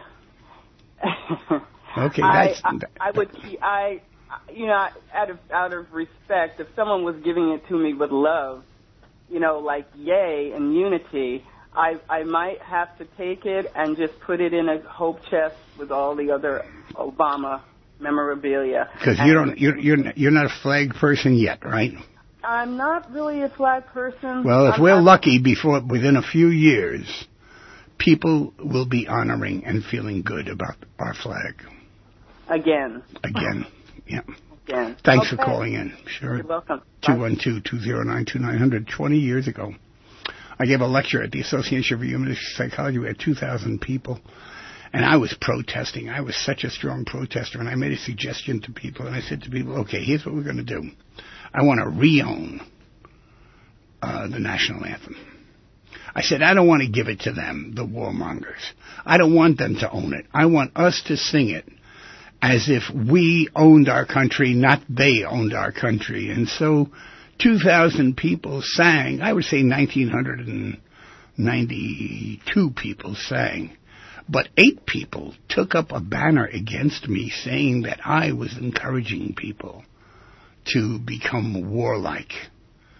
[SPEAKER 1] okay,
[SPEAKER 7] I,
[SPEAKER 1] that's...
[SPEAKER 7] I, I would keep... I, you know, out of, out of respect, if someone was giving it to me with love, you know, like yay and unity... I, I might have to take it and just put it in a hope chest with all the other Obama memorabilia.
[SPEAKER 1] Because you don't, you're, you're, you're not a flag person yet, right?
[SPEAKER 7] I'm not really a flag person.
[SPEAKER 1] Well, if
[SPEAKER 7] I'm,
[SPEAKER 1] we're
[SPEAKER 7] I'm,
[SPEAKER 1] lucky, before within a few years, people will be honoring and feeling good about our flag.
[SPEAKER 7] Again.
[SPEAKER 1] Again, yeah.
[SPEAKER 7] Again.
[SPEAKER 1] Thanks
[SPEAKER 7] okay.
[SPEAKER 1] for calling in. Sure.
[SPEAKER 7] You're welcome.
[SPEAKER 1] two one two, two zero nine, two nine zero zero. twenty years ago, I gave a lecture at the Association for Humanist Psychology. We had two thousand people, and I was protesting. I was such a strong protester, and I made a suggestion to people, and I said to people, okay, here's what we're going to do. I want to re-own uh, the national anthem. I said, I don't want to give it to them, the warmongers. I don't want them to own it. I want us to sing it as if we owned our country, not they owned our country. And so two thousand people sang. I would say one thousand nine hundred ninety-two people sang. But eight people took up a banner against me saying that I was encouraging people to become warlike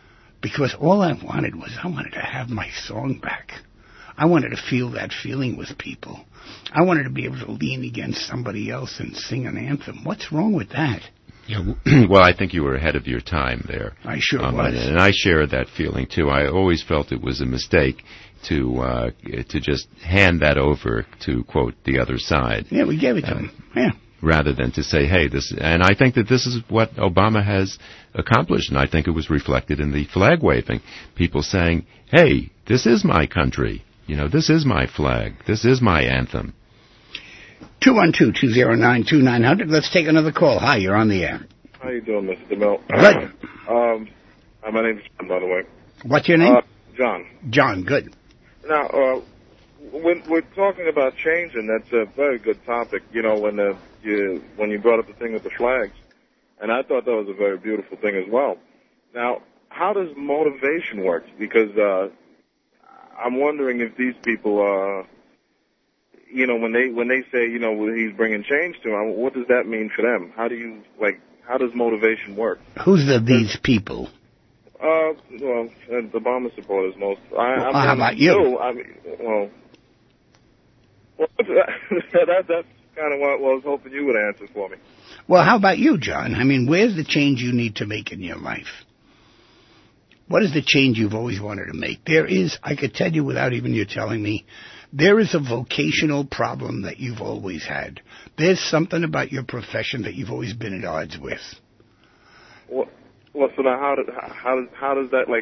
[SPEAKER 1] because all I wanted was I wanted to have my song back. I wanted to feel that feeling with people. I wanted to be able to lean against somebody else and sing an anthem. What's wrong with that?
[SPEAKER 2] Yeah, well, I think you were ahead of your time there.
[SPEAKER 1] I sure
[SPEAKER 2] um,
[SPEAKER 1] was.
[SPEAKER 2] And I share that feeling, too. I always felt it was a mistake to uh, to just hand that over to, quote, the other side.
[SPEAKER 1] Yeah, we gave it to
[SPEAKER 2] uh,
[SPEAKER 1] them. Yeah.
[SPEAKER 2] Rather than to say, hey, this... And I think that this is what Obama has accomplished, and I think it was reflected in the flag waving. People saying, hey, this is my country. You know, this is my flag. This is my anthem.
[SPEAKER 1] two one two, two zero nine, two nine zero zero. Let's take another call. Hi, you're on the air.
[SPEAKER 8] How you doing, Mister DeMille?
[SPEAKER 1] Good.
[SPEAKER 8] Um, uh, my name's John, by the way.
[SPEAKER 1] What's your name?
[SPEAKER 8] Uh, John.
[SPEAKER 1] John, good.
[SPEAKER 8] Now, uh, when we're talking about changing, that's a very good topic, you know, when the, you, when you brought up the thing with the flags. And I thought that was a very beautiful thing as well. Now, how does motivation work? Because uh, I'm wondering if these people, uh, you know, when they when they say, you know, well, he's bringing change to them, what does that mean for them? How do you, like, how does motivation work?
[SPEAKER 1] Who's the these people?
[SPEAKER 8] Uh, well, the Obama supporters most. I,
[SPEAKER 1] Well,
[SPEAKER 8] I'm
[SPEAKER 1] how about you?
[SPEAKER 8] Too. I mean, well, well that, that's kind of what I was hoping you would answer for me.
[SPEAKER 1] Well, how about you, John? I mean, where's the change you need to make in your life? What is the change you've always wanted to make? There is, I could tell you without even you telling me, there is a vocational problem that you've always had. There's something about your profession that you've always been at odds with.
[SPEAKER 8] Well, well so now how does how does how does that like?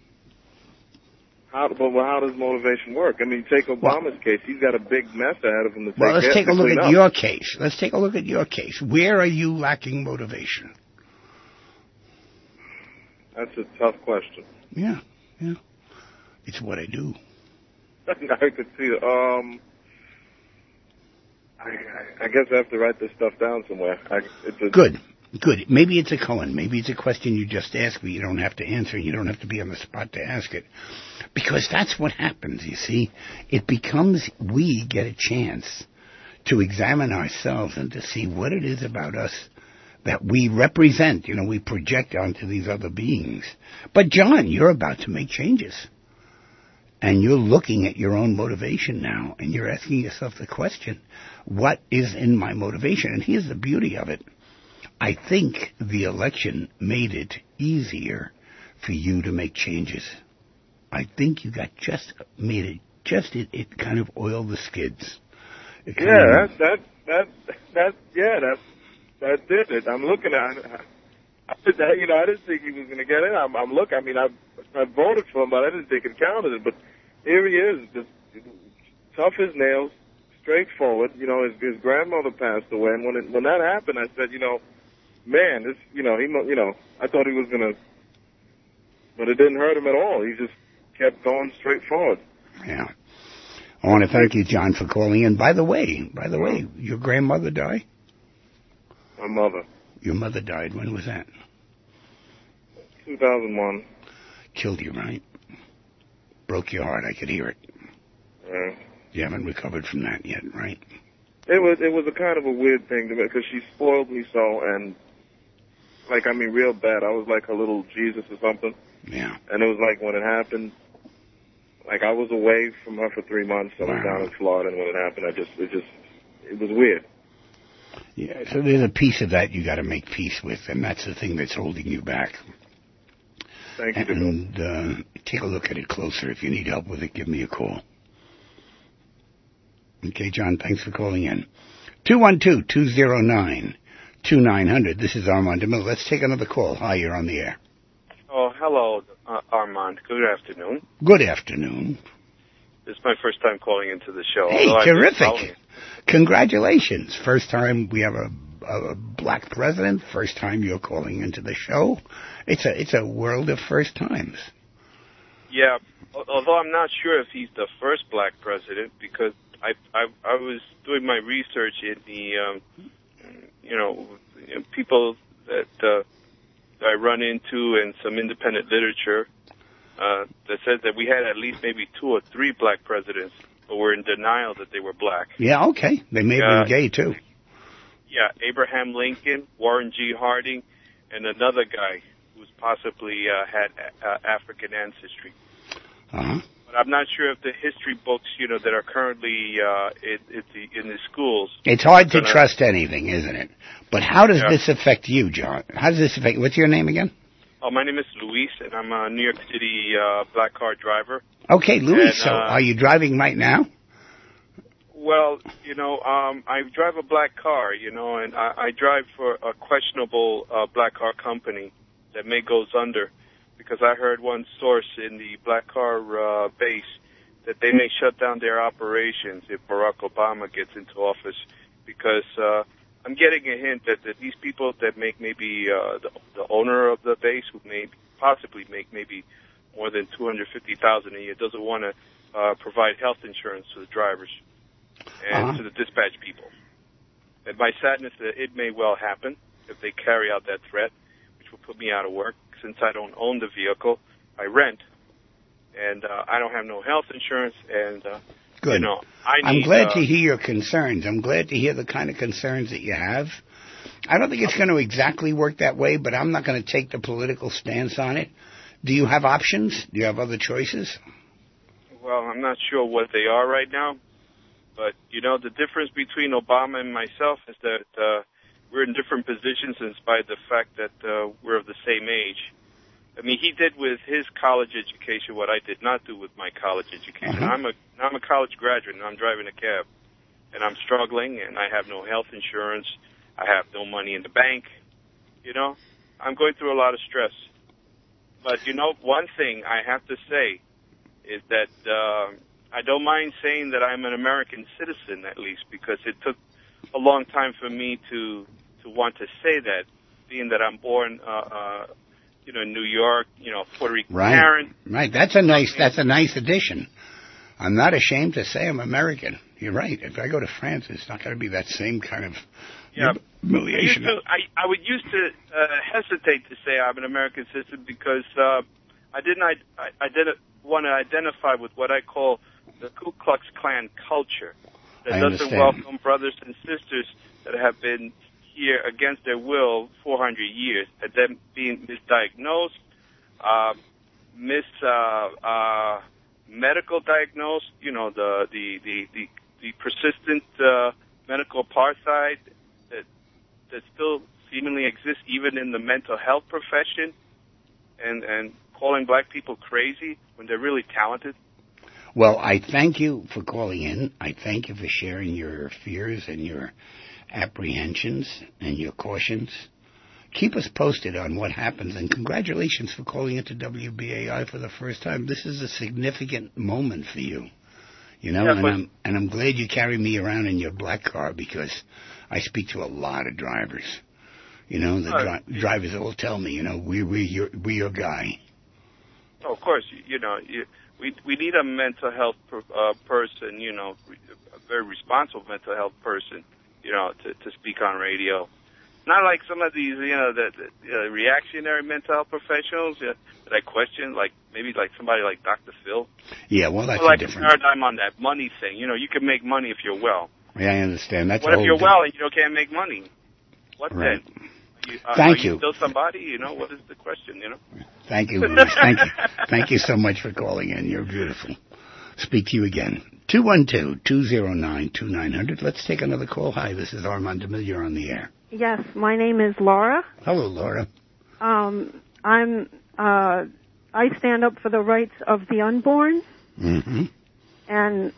[SPEAKER 8] How well, how does motivation work? I mean, take Obama's well, case. He's got a big mess ahead of him to take.
[SPEAKER 1] Well, let's take a look at
[SPEAKER 8] up.
[SPEAKER 1] your case. Let's take a look at your case. Where are you lacking motivation?
[SPEAKER 8] That's a tough question.
[SPEAKER 1] Yeah, yeah. It's what I do.
[SPEAKER 8] I could see it. Um, I, I guess I have to write this stuff down somewhere. I, it's a,
[SPEAKER 1] Good, good. Maybe it's a Cohen. Maybe it's a question you just ask, but you don't have to answer. You don't have to be on the spot to ask it. Because that's what happens, you see. It becomes, we get a chance to examine ourselves and to see what it is about us that we represent, you know, we project onto these other beings. But, John, you're about to make changes. And you're looking at your own motivation now, and you're asking yourself the question, what is in my motivation? And here's the beauty of it. I think the election made it easier for you to make changes. I think you got just, made it, just, it, it kind of oiled the skids. It
[SPEAKER 8] yeah, that, that, that, that, yeah, that, that did it. I'm looking at it. I, you know, I didn't think he was going to get in. I'm, I'm looking, I mean, I, I voted for him, but I didn't think it counted it. But here he is, just tough as nails, straightforward. You know, his, his grandmother passed away, and when it, when that happened, I said, you know, man, this, you know, he, you know, I thought he was going to, but it didn't hurt him at all. He just kept going straight forward.
[SPEAKER 1] Yeah. I want to thank you, John, for calling in. By the way, by the way, your grandmother died?
[SPEAKER 8] My mother.
[SPEAKER 1] Your mother died. When was that?
[SPEAKER 8] two thousand one.
[SPEAKER 1] Killed you, right? Broke your heart. I could hear it.
[SPEAKER 8] Yeah.
[SPEAKER 1] You haven't recovered from that yet, right?
[SPEAKER 8] It was it was a kind of a weird thing to me because she spoiled me so, and like I mean, real bad. I was like a little Jesus or something.
[SPEAKER 1] Yeah.
[SPEAKER 8] And it was like when it happened, like I was away from her for three months. I was
[SPEAKER 1] wow.
[SPEAKER 8] down in Florida, and when it happened, I just it just it was weird.
[SPEAKER 1] Yeah. So there's a piece of that you got to make peace with, and that's the thing that's holding you back.
[SPEAKER 8] Thank you,
[SPEAKER 1] And uh, take a look at it closer. If you need help with it, give me a call. Okay, John, thanks for calling in. two one two, two zero nine, two nine zero zero. This is Armand DeMille. Let's take another call. Hi, you're on the air.
[SPEAKER 9] Oh, hello, uh, Armand. Good afternoon.
[SPEAKER 1] Good afternoon.
[SPEAKER 9] This is my first time calling into the show.
[SPEAKER 1] Hey, terrific. Congratulations. First time we have a, a black president. First time you're calling into the show. It's a it's a world of first times.
[SPEAKER 9] Yeah, although I'm not sure if he's the first black president because I I, I was doing my research in the, um, you know, people that, uh, that I run into and some independent literature uh, that says that we had at least maybe two or three black presidents, but we're in denial that they were black.
[SPEAKER 1] Yeah, okay. They may have
[SPEAKER 9] uh,
[SPEAKER 1] been gay, too.
[SPEAKER 9] Yeah, Abraham Lincoln, Warren G. Harding, and another guy who's possibly uh, had uh, African ancestry.
[SPEAKER 1] Uh-huh.
[SPEAKER 9] But I'm not sure if the history books, you know, that are currently uh, in, in, the, in the schools.
[SPEAKER 1] It's hard to
[SPEAKER 9] gonna,
[SPEAKER 1] trust anything, isn't it? But how does
[SPEAKER 9] yeah.
[SPEAKER 1] this affect you, John? How does this affect? What's your name again?
[SPEAKER 9] Oh, my name is Luis, and I'm a New York City uh, black car driver.
[SPEAKER 1] Okay, Luis.
[SPEAKER 9] And,
[SPEAKER 1] so,
[SPEAKER 9] uh,
[SPEAKER 1] are you driving right now?
[SPEAKER 9] Well, you know, um, I drive a black car, you know, and I, I drive for a questionable uh, black car company that may goes under, because I heard one source in the black car uh, base that they may shut down their operations if Barack Obama gets into office, because uh, I'm getting a hint that, that these people that make maybe uh, the, the owner of the base, who may possibly make maybe more than two hundred fifty thousand dollars a year, doesn't want to uh, provide health insurance to the drivers and
[SPEAKER 1] Uh-huh.
[SPEAKER 9] to the dispatch people. And my sadness that it may well happen if they carry out that threat, which will put me out of work. Since I don't own the vehicle, I rent, and uh, I don't have no health insurance, and uh,
[SPEAKER 1] Good.
[SPEAKER 9] you know, I
[SPEAKER 1] I'm
[SPEAKER 9] need,
[SPEAKER 1] glad
[SPEAKER 9] uh,
[SPEAKER 1] to hear your concerns. I'm glad to hear the kind of concerns that you have. I don't think it's going to exactly work that way, but I'm not going to take the political stance on it. Do you have options? Do you have other choices?
[SPEAKER 9] Well, I'm not sure what they are right now, but, you know, the difference between Obama and myself is that uh, we're in different positions in spite of the fact that uh, we're of the same age. I mean, he did with his college education what I did not do with my college education.
[SPEAKER 1] Uh-huh.
[SPEAKER 9] I'm a I'm a college graduate, and I'm driving a cab, and I'm struggling, and I have no health insurance. I have no money in the bank. You know, I'm going through a lot of stress. But, you know, one thing I have to say is that uh, I don't mind saying that I'm an American citizen, at least, because it took a long time for me to to want to say that, being that I'm born, uh, uh, you know, in New York, you know, Puerto Rican
[SPEAKER 1] Right.
[SPEAKER 9] parent.
[SPEAKER 1] Right. That's a nice. That's a nice addition. I'm not ashamed to say I'm American. You're right. If I go to France, it's not going to be that same kind of
[SPEAKER 9] Yeah.
[SPEAKER 1] humiliation.
[SPEAKER 9] I, used to, I, I would used to uh, hesitate to say I'm an American citizen because uh, I didn't I, I didn't want to identify with what I call the Ku Klux Klan culture that
[SPEAKER 1] I
[SPEAKER 9] doesn't
[SPEAKER 1] understand.
[SPEAKER 9] welcome brothers and sisters that have been here against their will four hundred years, and them being misdiagnosed, uh, mis uh, uh, medical diagnosed. You know, the the the the, the persistent uh, medical apartheid that that still seemingly exists even in the mental health profession, and and calling black people crazy when they're really talented.
[SPEAKER 1] Well, I thank you for calling in. I thank you for sharing your fears and your apprehensions and your cautions. Keep us posted on what happens, and congratulations for calling into W B A I for the first time. This is a significant moment for you, you know,
[SPEAKER 9] Yeah,
[SPEAKER 1] and
[SPEAKER 9] but-
[SPEAKER 1] I'm and I'm glad you carry me around in your black car, because I speak to a lot of drivers. You know, the
[SPEAKER 9] Uh,
[SPEAKER 1] dri- drivers all tell me, you know, we we your we your guy.
[SPEAKER 9] Oh, of course, you, you know, you, we we need a mental health per, uh, person, you know, a very responsible mental health person, you know, to, to speak on radio. Not like some of these, you know, the, the uh, reactionary mental health professionals uh, that I question, like maybe like somebody like Doctor Phil.
[SPEAKER 1] Yeah, well, that's
[SPEAKER 9] Or like
[SPEAKER 1] a
[SPEAKER 9] a
[SPEAKER 1] different.
[SPEAKER 9] paradigm on that money thing. You know, you can make money if you're well.
[SPEAKER 1] Yeah, I understand. That's
[SPEAKER 9] What
[SPEAKER 1] a
[SPEAKER 9] if
[SPEAKER 1] whole
[SPEAKER 9] you're
[SPEAKER 1] di-
[SPEAKER 9] well and you can't make money? What
[SPEAKER 1] Right.
[SPEAKER 9] then? You, uh,
[SPEAKER 1] Thank
[SPEAKER 9] are
[SPEAKER 1] you.
[SPEAKER 9] you still somebody? You know, what is the question? You know.
[SPEAKER 1] Thank you, Louis. Thank you. Thank you so much for calling in. You're beautiful. Speak to you again. two one two, two zero nine, two nine zero zero. Let's take another call. Hi, this is Armand DeMille. You're on the air.
[SPEAKER 10] Yes, my name is Laura.
[SPEAKER 1] Hello, Laura.
[SPEAKER 10] Um, I'm. Uh, I stand up for the rights of the unborn,
[SPEAKER 1] Mm-hmm.
[SPEAKER 10] and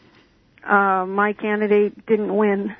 [SPEAKER 10] uh, my candidate didn't win.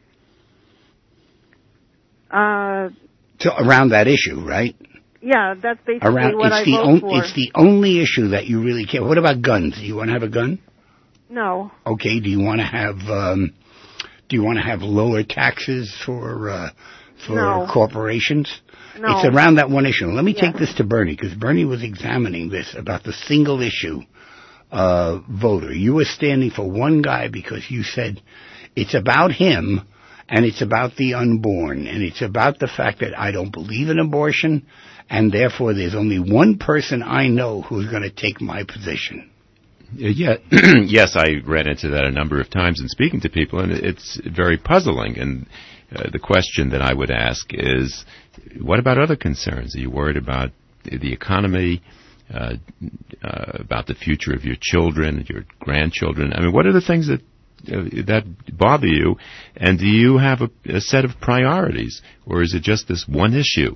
[SPEAKER 10] Uh,
[SPEAKER 1] So around that issue, right?
[SPEAKER 10] yeah, that's basically
[SPEAKER 1] Around
[SPEAKER 10] what
[SPEAKER 1] it's
[SPEAKER 10] I
[SPEAKER 1] the
[SPEAKER 10] vote
[SPEAKER 1] on-
[SPEAKER 10] for.
[SPEAKER 1] it's the only issue that you really care. What about guns? Do you want to have a gun?
[SPEAKER 10] No,
[SPEAKER 1] Okay. Do you want to have um, Do you want to have lower taxes for uh, for
[SPEAKER 10] No.
[SPEAKER 1] corporations?
[SPEAKER 10] no.
[SPEAKER 1] It's around that one issue. Let me
[SPEAKER 10] Yeah.
[SPEAKER 1] take this to Bernie, because Bernie was examining this about the single issue uh, voter. You were standing for one guy because you said it's about him and it's about the unborn, and it's about the fact that I don't believe in abortion, and therefore there's only one person I know who's going to take my position.
[SPEAKER 2] Yeah, yes, I ran into that a number of times in speaking to people, and it's very puzzling. And uh, the question that I would ask is, what about other concerns? Are you worried about the economy, uh, uh, about the future of your children, your grandchildren? I mean, what are the things that uh, that bother you, and do you have a, a set of priorities, or is it just this one issue?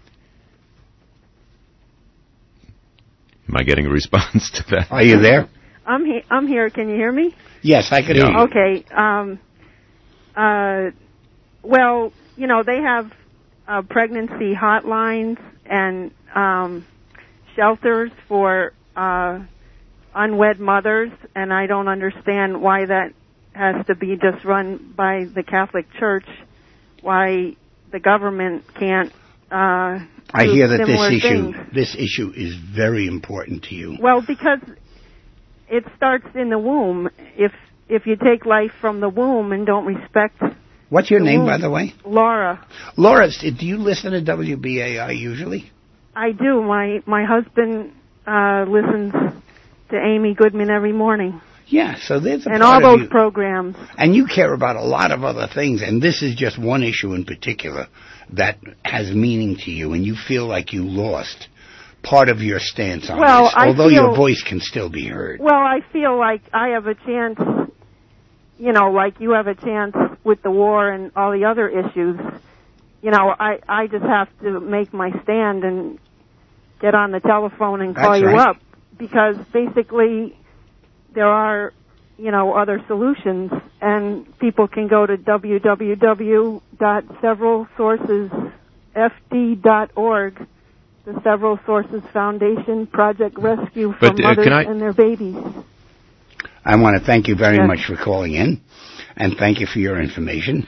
[SPEAKER 2] Am I getting a response to that?
[SPEAKER 1] Are you there?
[SPEAKER 10] I'm he- I'm here. Can you hear me?
[SPEAKER 1] Yes, I can hear you.
[SPEAKER 10] Okay. Um, uh, well, you know, they have uh, pregnancy hotlines and um, shelters for uh, unwed mothers, and I don't understand why that has to be just run by the Catholic Church, why the government can't uh,
[SPEAKER 1] I
[SPEAKER 10] do
[SPEAKER 1] hear that this
[SPEAKER 10] similar
[SPEAKER 1] issue
[SPEAKER 10] things.
[SPEAKER 1] this issue is very important to you.
[SPEAKER 10] Well, because it starts in the womb. If if you take life from the womb and don't respect...
[SPEAKER 1] What's your
[SPEAKER 10] the
[SPEAKER 1] name,
[SPEAKER 10] womb,
[SPEAKER 1] by the way?
[SPEAKER 10] Laura.
[SPEAKER 1] Laura, do you listen to W B A I usually?
[SPEAKER 10] I do. My my husband uh, listens to Amy Goodman every morning.
[SPEAKER 1] Yeah, so there's a
[SPEAKER 10] and
[SPEAKER 1] part
[SPEAKER 10] all
[SPEAKER 1] of
[SPEAKER 10] those
[SPEAKER 1] you,
[SPEAKER 10] programs.
[SPEAKER 1] And you care about a lot of other things, and this is just one issue in particular that has meaning to you, and you feel like you lost part of your stance on
[SPEAKER 10] Well,
[SPEAKER 1] this,
[SPEAKER 10] I
[SPEAKER 1] although
[SPEAKER 10] feel-
[SPEAKER 1] your voice can still be heard.
[SPEAKER 10] Well, I feel like I have a chance, you know, like you have a chance with the war and all the other issues. You know, I, I just have to make my stand and get on the telephone and call
[SPEAKER 1] That's
[SPEAKER 10] you
[SPEAKER 1] right.
[SPEAKER 10] up, because basically there are, you know, other solutions, and people can go to w w w dot several sources f d dot org, the Several Sources Foundation Project Rescue for
[SPEAKER 2] But, uh,
[SPEAKER 10] mothers
[SPEAKER 2] can I-
[SPEAKER 10] and their babies.
[SPEAKER 1] I want to thank you very
[SPEAKER 10] Yes.
[SPEAKER 1] much for calling in, and thank you for your information.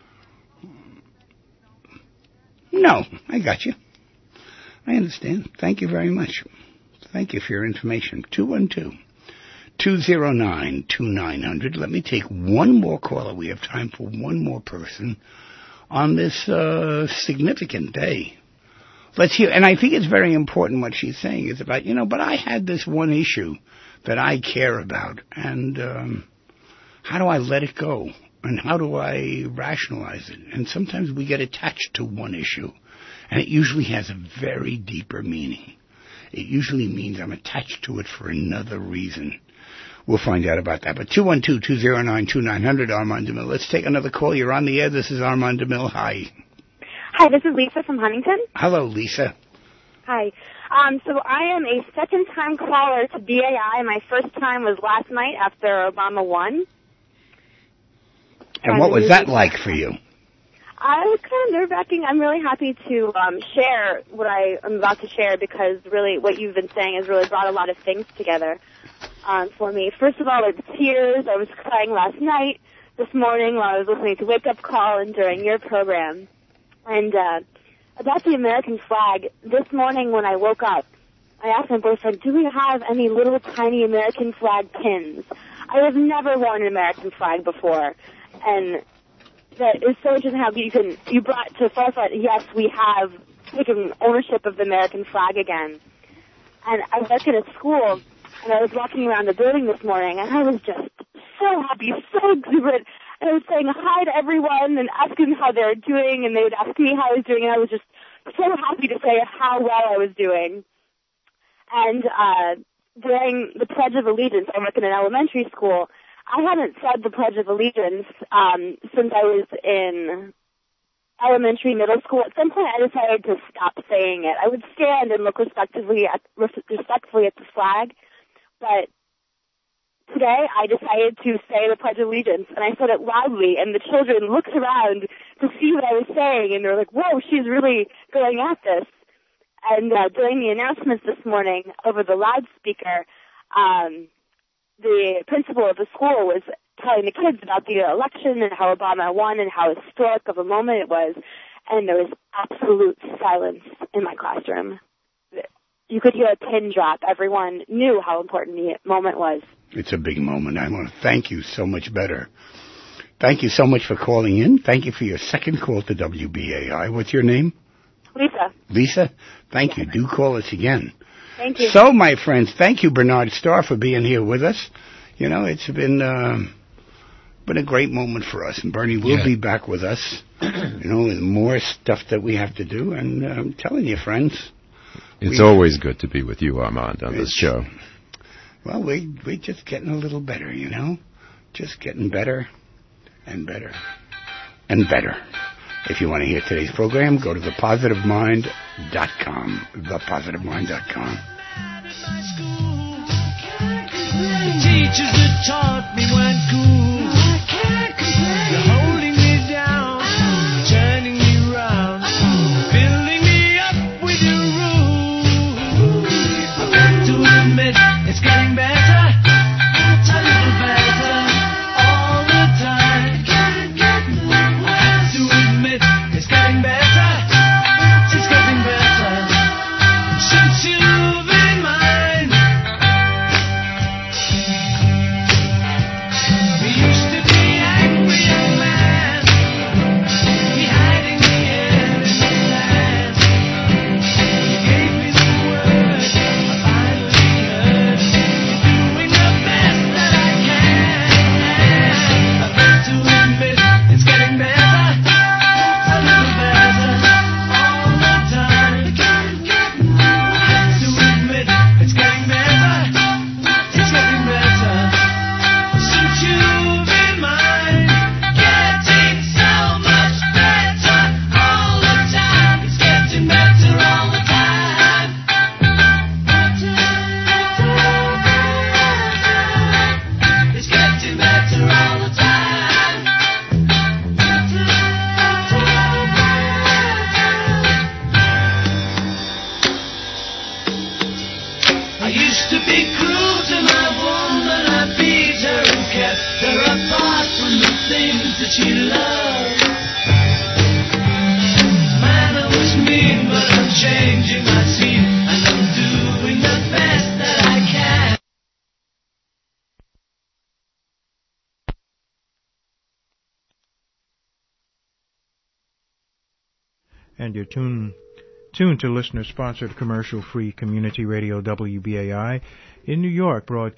[SPEAKER 1] No, I got you. I understand. Thank you very much. Thank you for your information. two one two, two zero nine, two nine zero zero. Let me take one more caller. We have time for one more person on this uh, significant day. Let's hear, and I think it's very important what she's saying is about, you know, but I had this one issue that I care about, and um, how do I let it go? And how do I rationalize it? And sometimes we get attached to one issue, and it usually has a very deeper meaning. It usually means I'm attached to it for another reason. We'll find out about that. But two one two, two zero nine, two nine zero zero, Armand DeMille. Let's take another call. You're on the air. This is Armand DeMille. Hi.
[SPEAKER 11] Hi, this is Lisa from Huntington.
[SPEAKER 1] Hello, Lisa.
[SPEAKER 11] Hi. Um, so I am a second-time caller to B A I. My first time was last night after Obama won.
[SPEAKER 1] And what was that like for you?
[SPEAKER 11] I was kind of nerve-wracking. I'm really happy to um, share what I am about to share, because really what you've been saying has really brought a lot of things together um, for me. First of all, the tears. I was crying last night, this morning while I was listening to Wake Up Call and during your program. And uh, about the American flag, this morning when I woke up, I asked my boyfriend, do we have any little tiny American flag pins? I have never worn an American flag before. And that is so interesting how you can, you brought to the forefront, yes, we have taken ownership of the American flag again. And I work at a school, and I was walking around the building this morning, and I was just so happy, so exuberant. And I was saying hi to everyone and asking how they were doing, and they would ask me how I was doing, and I was just so happy to say how well I was doing. And uh, during the Pledge of Allegiance, I work in an elementary school. I hadn't said the Pledge of Allegiance um, since I was in elementary, middle school. At some point, I decided to stop saying it. I would stand and look respectively at, respectfully at the flag, but today I decided to say the Pledge of Allegiance, and I said it loudly, and the children looked around to see what I was saying, and they were like, whoa, she's really going at this. And uh, during the announcements this morning over the loudspeaker, um, the principal of the school was telling the kids about the election and how Obama won and how historic of a moment it was, and there was absolute silence in my classroom. You could hear a pin drop. Everyone knew how important the moment was.
[SPEAKER 1] It's a big moment. I want to thank you so much better. Thank you so much for calling in. Thank you for your second call to W B A I. What's your name?
[SPEAKER 11] Lisa.
[SPEAKER 1] Lisa? Thank you. Do call us again.
[SPEAKER 11] Thank you.
[SPEAKER 1] So, my friends, thank you, Bernard Starr, for being here with us. You know, it's been uh, been a great moment for us, and Bernie will
[SPEAKER 12] Yeah.
[SPEAKER 1] be back with us, you know, with more stuff that we have to do. And uh, I'm telling you, friends,
[SPEAKER 2] It's
[SPEAKER 1] we,
[SPEAKER 2] always good to be with you, Armand, on this show.
[SPEAKER 1] Well, we, we're just getting a little better, you know? Just getting better and better and better. If you want to hear today's program, go to the positive mind dot com. the positive mind dot com.
[SPEAKER 12] The teachers that taught me weren't cool. You're holding me down, turning me round, filling me up with your rules. I've got to admit, it's getting better, a little better, all the time. I have to admit, it's getting better, it's getting better, since you've been mine. We used to be angry young man, we hiding the air in the sand. You gave me the word, I finally heard. You're doing the best that I can. I've got to admit, it's getting better, a little better, all the time. I have to admit, it's getting better, it's getting better, since you've been mine. Getting so much better all the time. It's getting better all the time. It's getting better all the time. I used to be cruel to my woman, I beat her and kept her apart from the things that she loved. Man, I was mean, but I'm changing my scene, and I'm doing the best that I can.
[SPEAKER 13] And you're tuned, tuned to listener-sponsored commercial-free community radio W B A I in New York, broadcast